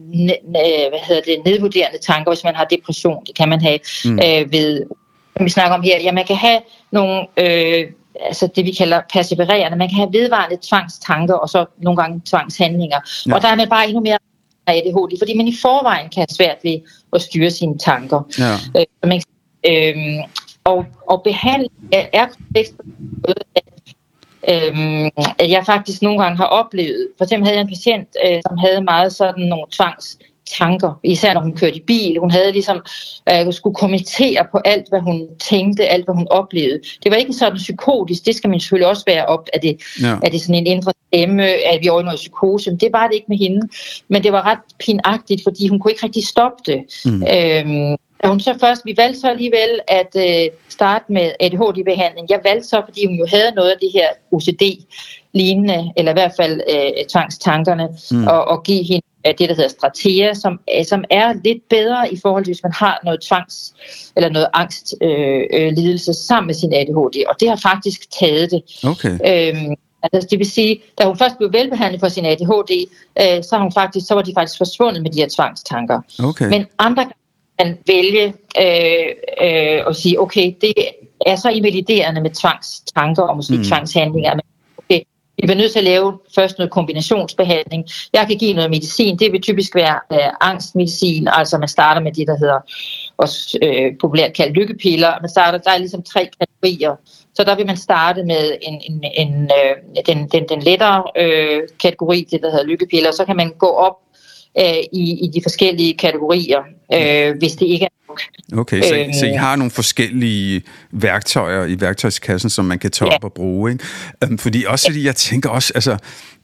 ne, hvad hedder det, nedvurderende tanker, hvis man har depression. Det kan man have mm. øh, ved, vi snakker om her. Ja, man kan have nogle, øh, altså det vi kalder persevererende, man kan have vedvarende tvangstanker, og så nogle gange tvangshandlinger. Ja. Og der er man bare endnu mere A D H D, fordi man i forvejen kan have svært ved at styre sine tanker. Ja. Øh, man, øh, og, og behandling er komplekst, Øhm, at jeg faktisk nogle gange har oplevet. For eksempel havde jeg en patient, øh, som havde meget sådan nogle tvangstanker, især når hun kørte i bil. Hun havde ligesom øh, skulle kommentere på alt, hvad hun tænkte, alt, hvad hun oplevede. Det var ikke sådan psykotisk, det skal man selvfølgelig også være op, at det, ja. Er det sådan en indre stemme, at vi er i noget psykose. Men det var det ikke med hende. Men det var ret pinagtigt, fordi hun kunne ikke rigtig stoppe det. Mm. Øhm, Da hun så først, vi valgte så alligevel at øh, starte med A D H D-behandling. Jeg valgte så, fordi hun jo havde noget af det her O C D-lignende, eller i hvert fald øh, tvangstankerne, mm. og, og give hende øh, det, der hedder Stratea, som, øh, som er lidt bedre i forhold til, hvis man har noget tvangs- eller noget angstlidelse øh, øh, sammen med sin A D H D. Og det har faktisk taget det. Okay. Øhm, altså, det vil sige, da hun først blev velbehandlet for sin A D H D, øh, så, har hun faktisk, så var de faktisk forsvundet med de her tvangstanker. Okay. Men andre man vælge øh, øh, at sige, okay, det er så invaliderende med tvangstanker og måske mm. tvangshandlinger, men okay, vi bliver nødt til at lave først noget kombinationsbehandling. Jeg kan give noget medicin, det vil typisk være øh, angstmedicin, altså man starter med det, der hedder også øh, populært kaldt lykkepiller. Man starter, der er ligesom tre kategorier, så der vil man starte med en, en, en, øh, den, den, den lettere øh, kategori, det der hedder lykkepiller, så kan man gå op I, i de forskellige kategorier, øh, hvis det ikke er nok. Okay, så, øhm, så I har nogle forskellige værktøjer i værktøjskassen, som man kan tage ja. op og bruge, ikke? Um, fordi også fordi jeg tænker også, altså,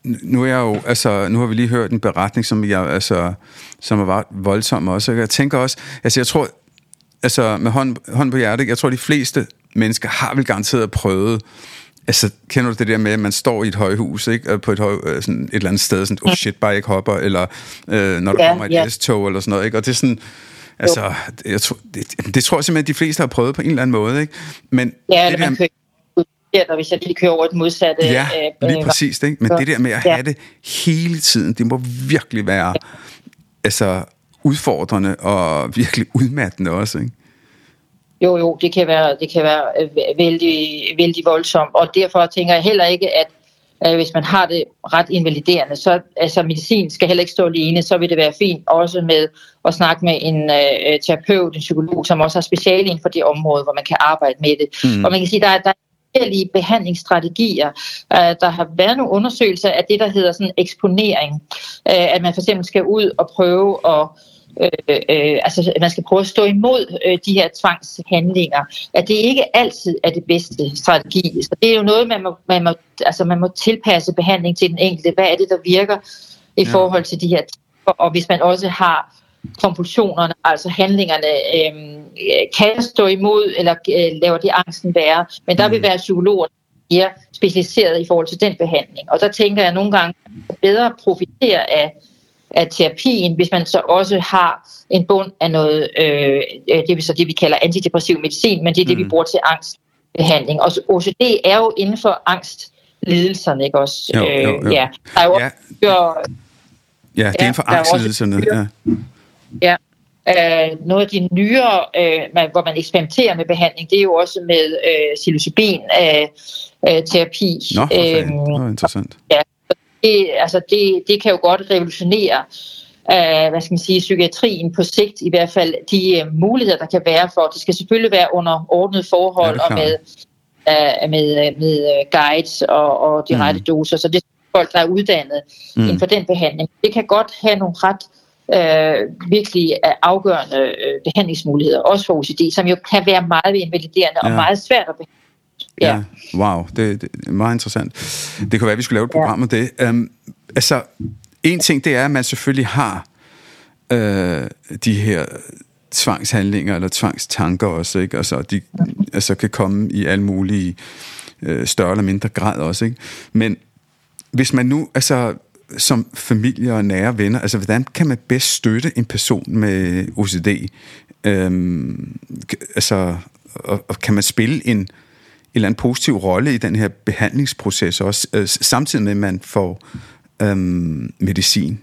nu er jeg jo, altså, nu har vi lige hørt en beretning, som jeg, altså, som var voldsom også. Jeg tænker også, altså, jeg tror, altså, med hånd, hånd på hjertet, jeg tror, de fleste mennesker har vel garanteret prøvet. Altså, kender du det der med, at man står i et højhus, ikke? På et, høj, sådan et eller andet sted, sådan, oh shit, bare ikke hopper, eller øh, når der ja, kommer et ja. S-tog, eller sådan noget, ikke? Og det er sådan, altså, jeg tror, det, det tror jeg simpelthen, at de fleste har prøvet på en eller anden måde, ikke? Men ja, det der, man kører, hvis jeg lige kører over et modsatte... Ja, øh, lige præcis, ikke? Men så, det der med at have ja. det hele tiden, det må virkelig være, ja. altså, udfordrende og virkelig udmattende også, ikke? Jo, jo, det kan være, det kan være vældig, vældig voldsomt, og derfor tænker jeg heller ikke, at øh, hvis man har det ret invaliderende, så altså medicin skal heller ikke stå alene, så vil det være fint også med at snakke med en øh, terapeut, en psykolog, som også har speciale inden for det område, hvor man kan arbejde med det. Mm. Og man kan sige, der er, der er forskellige behandlingsstrategier. Uh, der har været nogle undersøgelser af det, der hedder sådan eksponering, uh, at man for eksempel skal ud og prøve at Øh, øh, altså man skal prøve at stå imod øh, de her tvangshandlinger, at det ikke altid er det bedste strategi. Så det er jo noget, man må, man må, altså man må tilpasse behandling til den enkelte. Hvad er det, der virker i ja. forhold til de her ting? Og hvis man også har kompulsionerne, altså handlingerne, øh, kan stå imod, eller øh, laver de angsten værre. Men der mm. vil være psykologer, der er specialiseret i forhold til den behandling. Og der tænker jeg nogle gange, at bedre profitere af af terapien, hvis man så også har en bund af noget, øh, det er så det, vi kalder antidepressiv medicin, men det er det, mm. vi bruger til angstbehandling. Og O C D er jo inden for angstlidelserne, ikke også? Jo, jo, jo. Øh, ja. Der er jo ja. Også, ja, det er inden for angstlidelserne, ja. Ja. Uh, noget af de nyere, uh, man, hvor man eksperimenterer med behandling, det er jo også med uh, psilocybin-terapi. Uh, Nå, for øhm, det var interessant. Ja. Det, altså det, det kan jo godt revolutionere uh, hvad skal man sige, psykiatrien på sigt, i hvert fald de uh, muligheder, der kan være for. Det skal selvfølgelig være under ordnede forhold ja, og med, uh, med, med guides og, og de mm. rette doser. Så det er folk, der er uddannet mm. inden for den behandling. Det kan godt have nogle ret uh, virkelig uh, afgørende uh, behandlingsmuligheder, også for O C D, som jo kan være meget invaliderende ja. og meget svært at behandle. Ja, ja wow, det, det er meget interessant. Det kunne være, at vi skulle lave et program ja. om det. Um, altså, en ting, det er, at man selvfølgelig har øh, de her tvangshandlinger eller tvangstanker også, ikke? Altså, de altså, kan komme i alle mulige øh, større eller mindre grad også, ikke? Men hvis man nu, altså, som familie og nære venner, altså, hvordan kan man bedst støtte en person med O C D? Um, altså, og, og kan man spille en en eller anden positiv rolle i den her behandlingsproces også, øh, samtidig med, at man får øhm, medicin?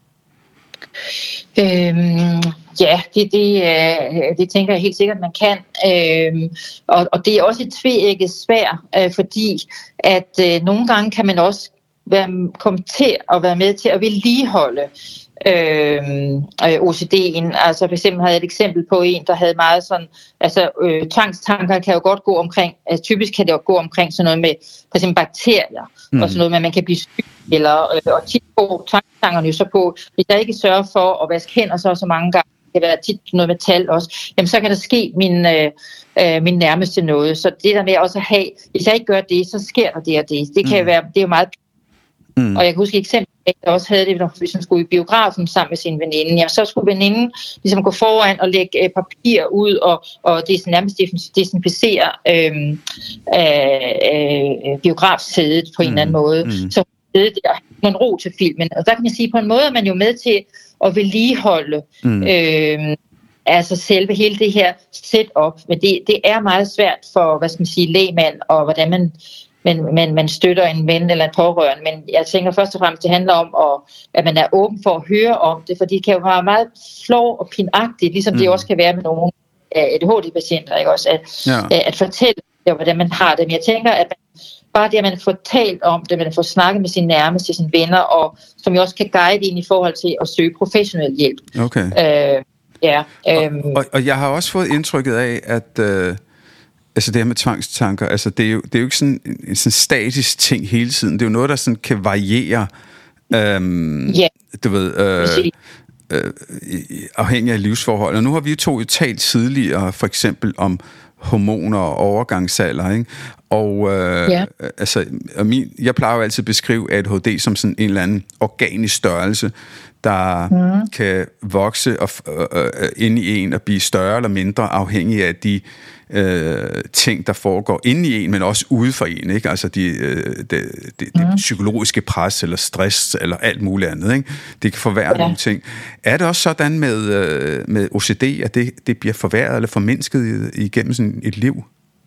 Øhm, ja, det, det, øh, det tænker jeg helt sikkert, man kan. Øhm, og, og det er også et tveægget sværd, øh, fordi at øh, nogle gange kan man også være, komme til at være med til at vedligeholde Øh, O C D'en. Altså for eksempel havde jeg et eksempel på en, der havde meget sådan, altså øh, tvangstanker kan jo godt gå omkring, altså typisk kan det jo gå omkring sådan noget med for eksempel bakterier, mm. og sådan noget med, at man kan blive syg, eller, øh, og tit går tvangstankerne jo så på, hvis jeg ikke sørger for at vaske hænder så så mange gange, det kan være tit noget metal også, jamen så kan der ske min, øh, øh, min nærmeste noget. Så det der med også at have, hvis jeg ikke gør det, så sker der det og det. Det kan mm. være, det er jo meget. Mm. Og jeg kan huske et eksempel, der også havde det, hvis man skulle i biografen sammen med sin veninde. Jamen, så skulle veninden ligesom gå foran og lægge øh, papir ud og, og det er nærmest desinficere øh, øh, biografsædet på en mm. eller anden måde. Mm. Så det der en ro til filmen. Og der kan man sige, på en måde er man jo med til at vedligeholde mm. øh, altså selve hele det her setup. Men det, det er meget svært for, hvad skal man sige, lægmand og hvordan man Men, men man støtter en ven eller en pårørende. Men jeg tænker først og fremmest, det handler om, at, at man er åben for at høre om det, for det kan jo være meget flov og pinagtigt, ligesom mm. det også kan være med nogle A D H D-patienter, ikke også? At, ja. at fortælle, hvordan man har det. Men jeg tænker, at man, bare det, at man får talt om det, man får snakket med sine nærmeste, sine venner, og som jo også kan guide ind i forhold til at søge professionel hjælp. Okay. Øh, ja, øh, og, og, og jeg har også fået indtrykket af, at Øh altså det her med tvangstanker, altså det er jo, det er jo ikke sådan en sådan statisk ting hele tiden. Det er jo noget, der sådan kan variere. Øhm, yeah. Du ved, øh, øh, afhængig af livsforhold. Og nu har vi to jo talt tidligere, for eksempel om hormoner og overgangsalder, ikke? Og øh, ja. altså, og min, jeg plejer jo altid at beskrive A D H D som sådan en eller anden organisk størrelse, der mm. kan vokse og, øh, øh, ind i en og blive større eller mindre, afhængig af de øh, ting, der foregår inde i en, men også ude for en, ikke? Altså de, øh, det, det, det mm. psykologiske pres, eller stress, eller alt muligt andet, ikke? Det kan forværre ja. nogle ting. Er det også sådan med, øh, med O C D, at det, det bliver forværret eller formindsket igennem sådan et liv?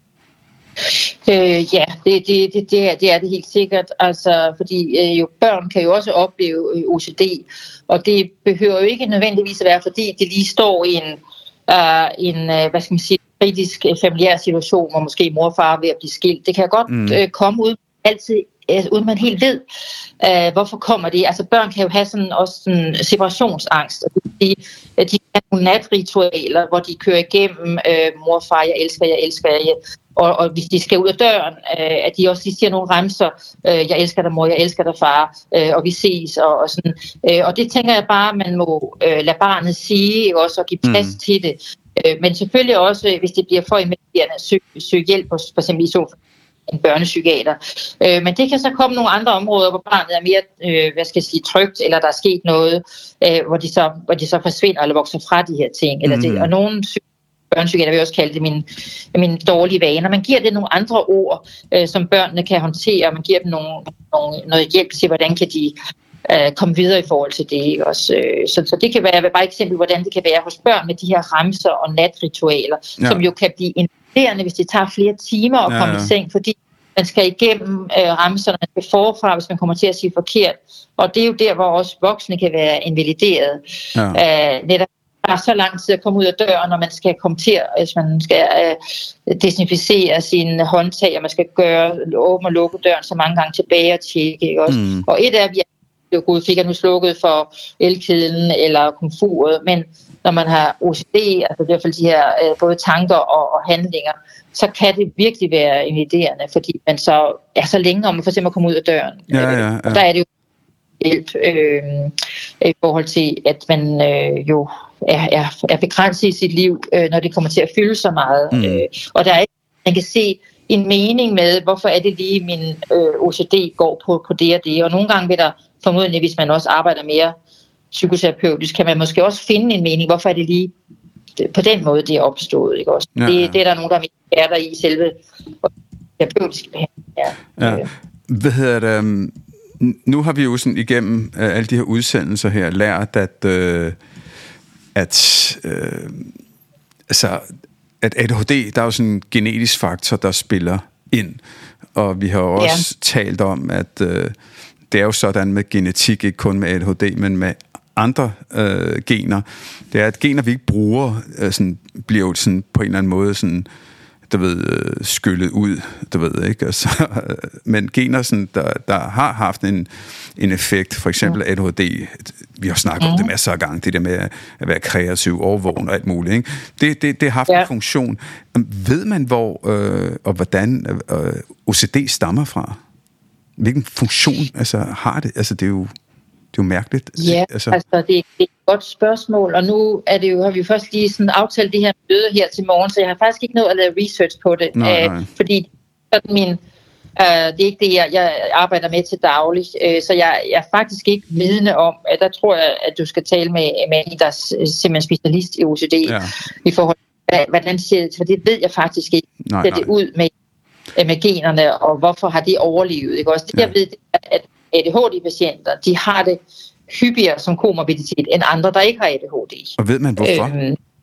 Øh, ja, det, det, det, det, er, det er det helt sikkert, altså, fordi øh, jo, børn kan jo også opleve øh, O C D, og det behøver jo ikke nødvendigvis at være, fordi de lige står i en, øh, en øh, hvad skal man sige, kritisk øh, familiær situation, hvor måske mor og far er ved at blive skilt. Det kan godt mm. øh, komme ud altid, øh, uden man helt ved, øh, hvorfor kommer det. Altså børn kan jo have sådan, også sådan separationsangst, de, de har nogle natritualer, hvor de kører igennem øh, mor og far, jeg elsker, jeg elsker, jeg Og, og hvis de skal ud af døren, øh, at de også lige siger nogle remser, øh, jeg elsker dig mor, jeg elsker dig far, øh, og vi ses, og, og sådan. Øh, og det tænker jeg bare, man må øh, lade barnet sige, ikke? Også, og give plads mm. til det. Øh, men selvfølgelig også, hvis det bliver for imellem, søg, søg hjælp hos for eksempel i så en børnepsykiater. Øh, men det kan så komme nogle andre områder, hvor barnet er mere, øh, hvad skal jeg sige, trygt, eller der er sket noget, øh, hvor, de så, hvor de så forsvinder, eller vokser fra de her ting. Eller mm. det. Og nogle børnepsykiater vil også kalde det mine, mine dårlige vaner. Man giver det nogle andre ord, øh, som børnene kan håndtere. Man giver dem nogle, nogle, noget hjælp til, hvordan kan de øh, komme videre i forhold til det. Også. Øh, så, så det kan være bare et eksempel, hvordan det kan være hos børn med de her remser og natritualer, ja. som jo kan blive invaderende, hvis det tager flere timer at komme ja, ja. i seng, fordi man skal igennem øh, remserne, man skal forfra, hvis man kommer til at sige forkert. Og det er jo der, hvor også voksne kan være invalideret. Ja. Øh, netop der er så lang tid at komme ud af døren, når man skal kommentere, hvis man skal øh, desinficere sine håndtag, og man skal gøre, åbne og lukke døren så mange gange tilbage og tjekke. Ikke også? Mm. Og et af dem, gud, fik jeg nu slukket for elkedlen eller komfuret, men når man har O C D, altså i hvert fald de her øh, både tanker og, og handlinger, så kan det virkelig være invaliderende, fordi man så er så længe om at for eksempel at komme ud af døren. Ja, ja, ja. Og der er det jo hjælp øh, i forhold til, at man øh, jo er, er, er begrænset i sit liv, øh, når det kommer til at fylde så meget. Mm. Øh, og der er man kan se en mening med, hvorfor er det lige, min øh, O C D går på, på det og det. Og nogle gange vil der formodentlig, hvis man også arbejder mere psykoterapeutisk, kan man måske også finde en mening, hvorfor er det lige på den måde, det er opstået. Ikke også? Ja, ja. Det, det er der nogen, der er der i selve terapeutiske behandling. Ja. Ja. Hvad hedder det? Um, nu har vi jo sådan igennem uh, alle de her udsendelser her lært, at, uh, at, uh, altså, at A D H D, der er jo sådan en genetisk faktor, der spiller ind. Og vi har jo også ja. talt om, at uh, det er jo sådan med genetik, ikke kun med A D H D, men med andre øh, gener. Det er, at gener, vi ikke bruger, øh, sådan, bliver jo sådan, på en eller anden måde sådan, du ved, øh, skyllet ud, du ved, ikke? Altså, øh, men gener, sådan, der, der har haft en, en effekt, for eksempel A D H D, vi har snakket mm. om det masser af gange, det der med at være kreativ, overvågen og alt muligt, ikke? Det, det, det har haft ja. en funktion. Ved man, hvor øh, og hvordan øh, O C D stammer fra? Hvilken funktion altså, har det? Altså, det er jo Det er jo mærkeligt. Ja, altså, altså det, er, det er et godt spørgsmål, og nu er det jo, har vi først lige sådan aftalt det her møde her til morgen, så jeg har faktisk ikke nået at lave research på det, nej, nej. Øh, fordi sådan min, øh, det er ikke det, jeg, jeg arbejder med til daglig, øh, så jeg, jeg er faktisk ikke vidne om, at der tror jeg, at du skal tale med, med en, der er simpelthen specialist i O C D, ja. i forhold til, hvordan ser det, for det ved jeg faktisk ikke, nej, ser det nej. ud med, med generne, og hvorfor har de overlevet, ikke også? Det ja. jeg ved, at A D H D-patienter, de har det hyppigere som komorbiditet end andre, der ikke har A D H D. Og ved man hvorfor? Øhm,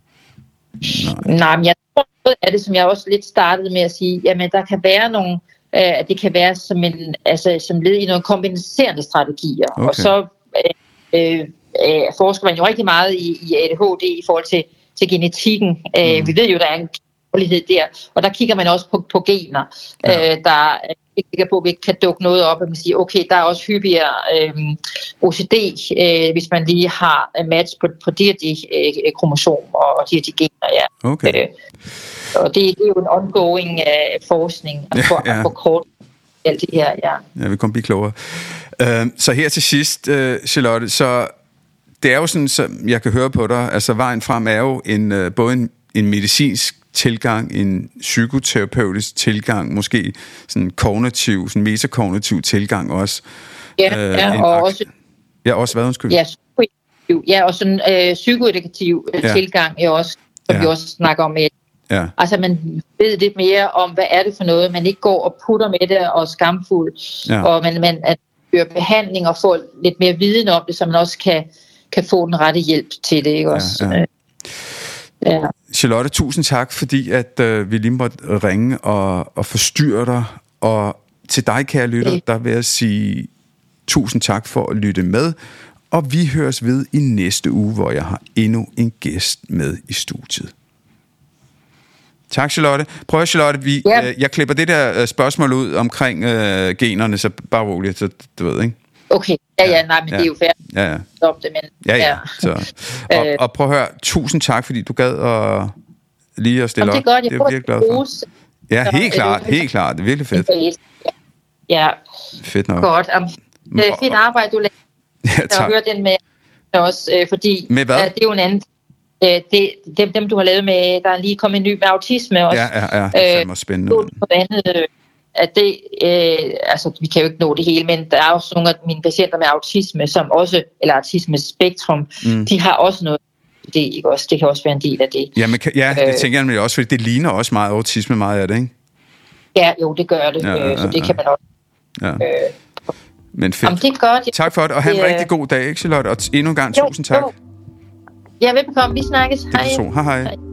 nej. nej, men jeg tror, noget af det, som jeg også lidt startede med at sige, jamen der kan være nogle, øh, at det kan være som, en, altså, som led i nogle kompenserende strategier. Okay. Og så øh, øh, forsker man jo rigtig meget i, i A D H D i forhold til, til genetikken. Mm. Øh, vi ved jo, der er en der, og der kigger man også på, på gener, ja. øh, der er ikke på, at vi kan dukke noget op, og man siger, okay, der er også hyppigere øh, O C D, øh, hvis man lige har match på, på de og de øh, kromosomer og de og de gener, ja. Okay. Øh, og det, det er jo en ongoing øh, forskning at få ja, ja. kort alt det her, ja. Ja, vi kommer blive klogere. Uh, så her til sidst, uh, Charlotte, så det er jo sådan, som jeg kan høre på dig, altså vejen frem er jo en, uh, både en, en medicinsk tilgang, en psykoterapeutisk tilgang, måske sådan en kognitiv, sådan en metakognitiv tilgang også. Ja, uh, ja og ak- også... Ja, også hvad, undskyld? Ja, ja og sådan en øh, psykoedukativ øh, ja. tilgang er også, som ja. vi også snakker om. Ja. Altså man ved lidt mere om, hvad er det for noget, man ikke går og putter med det og er skamfuld, ja. og man, man at gøre behandling og få lidt mere viden om det, så man også kan, kan få den rette hjælp til det. Ikke? Også. Ja, ja. Ja. Charlotte, tusind tak, fordi at øh, vi lige måtte ringe og, og forstyrre dig, og til dig, kære lytter, okay. der vil jeg sige tusind tak for at lytte med, og vi høres ved i næste uge, hvor jeg har endnu en gæst med i studiet. Tak, Charlotte. Prøv at, Charlotte, vi, ja. øh, jeg klipper det der øh, spørgsmål ud omkring øh, generne, så bare roligt, så du ved, ikke? Okay, ja, ja, nej, men ja. det er jo fair. Ja, ja. Stop det, men... Ja, ja. Så. Og, og prøv at høre, tusind tak, fordi du gad at lige at stille op. Det er godt, jeg det er virkelig glad for. Ja, helt klart, helt klart. Det er virkelig fedt. Ja. Fedt nok. Godt. Um, det er fedt arbejde, du laver. Ja, tak. Jeg hører den med også, øh, fordi... Med hvad? Øh, det er jo en anden... Øh, det, dem, dem, du har lavet med... Der er lige kommet en ny med autisme også. Ja, ja, ja. Det er fandme spændende. Øh, andet, at det... Øh, altså, vi kan jo ikke nå det hele, men der er også nogle af mine patienter med autisme, som også... Eller autisme-spektrum, mm. de har også noget... Det, ikke også? Det kan også være en del af det. Ja, men, ja det øh, tænker jeg også, fordi det ligner også meget autisme, meget af det, ikke? Ja, jo, det gør det. Ja, ja, ja, så det kan man også... Ja. Øh, Men fedt. Jamen, det er godt. Tak for det, og have en det, rigtig god dag, ikke, Charlotte? Og endnu en gang, jo, tusind tak. Jo. Ja, velbekomme. Vi snakkes. Hej. Hej hej.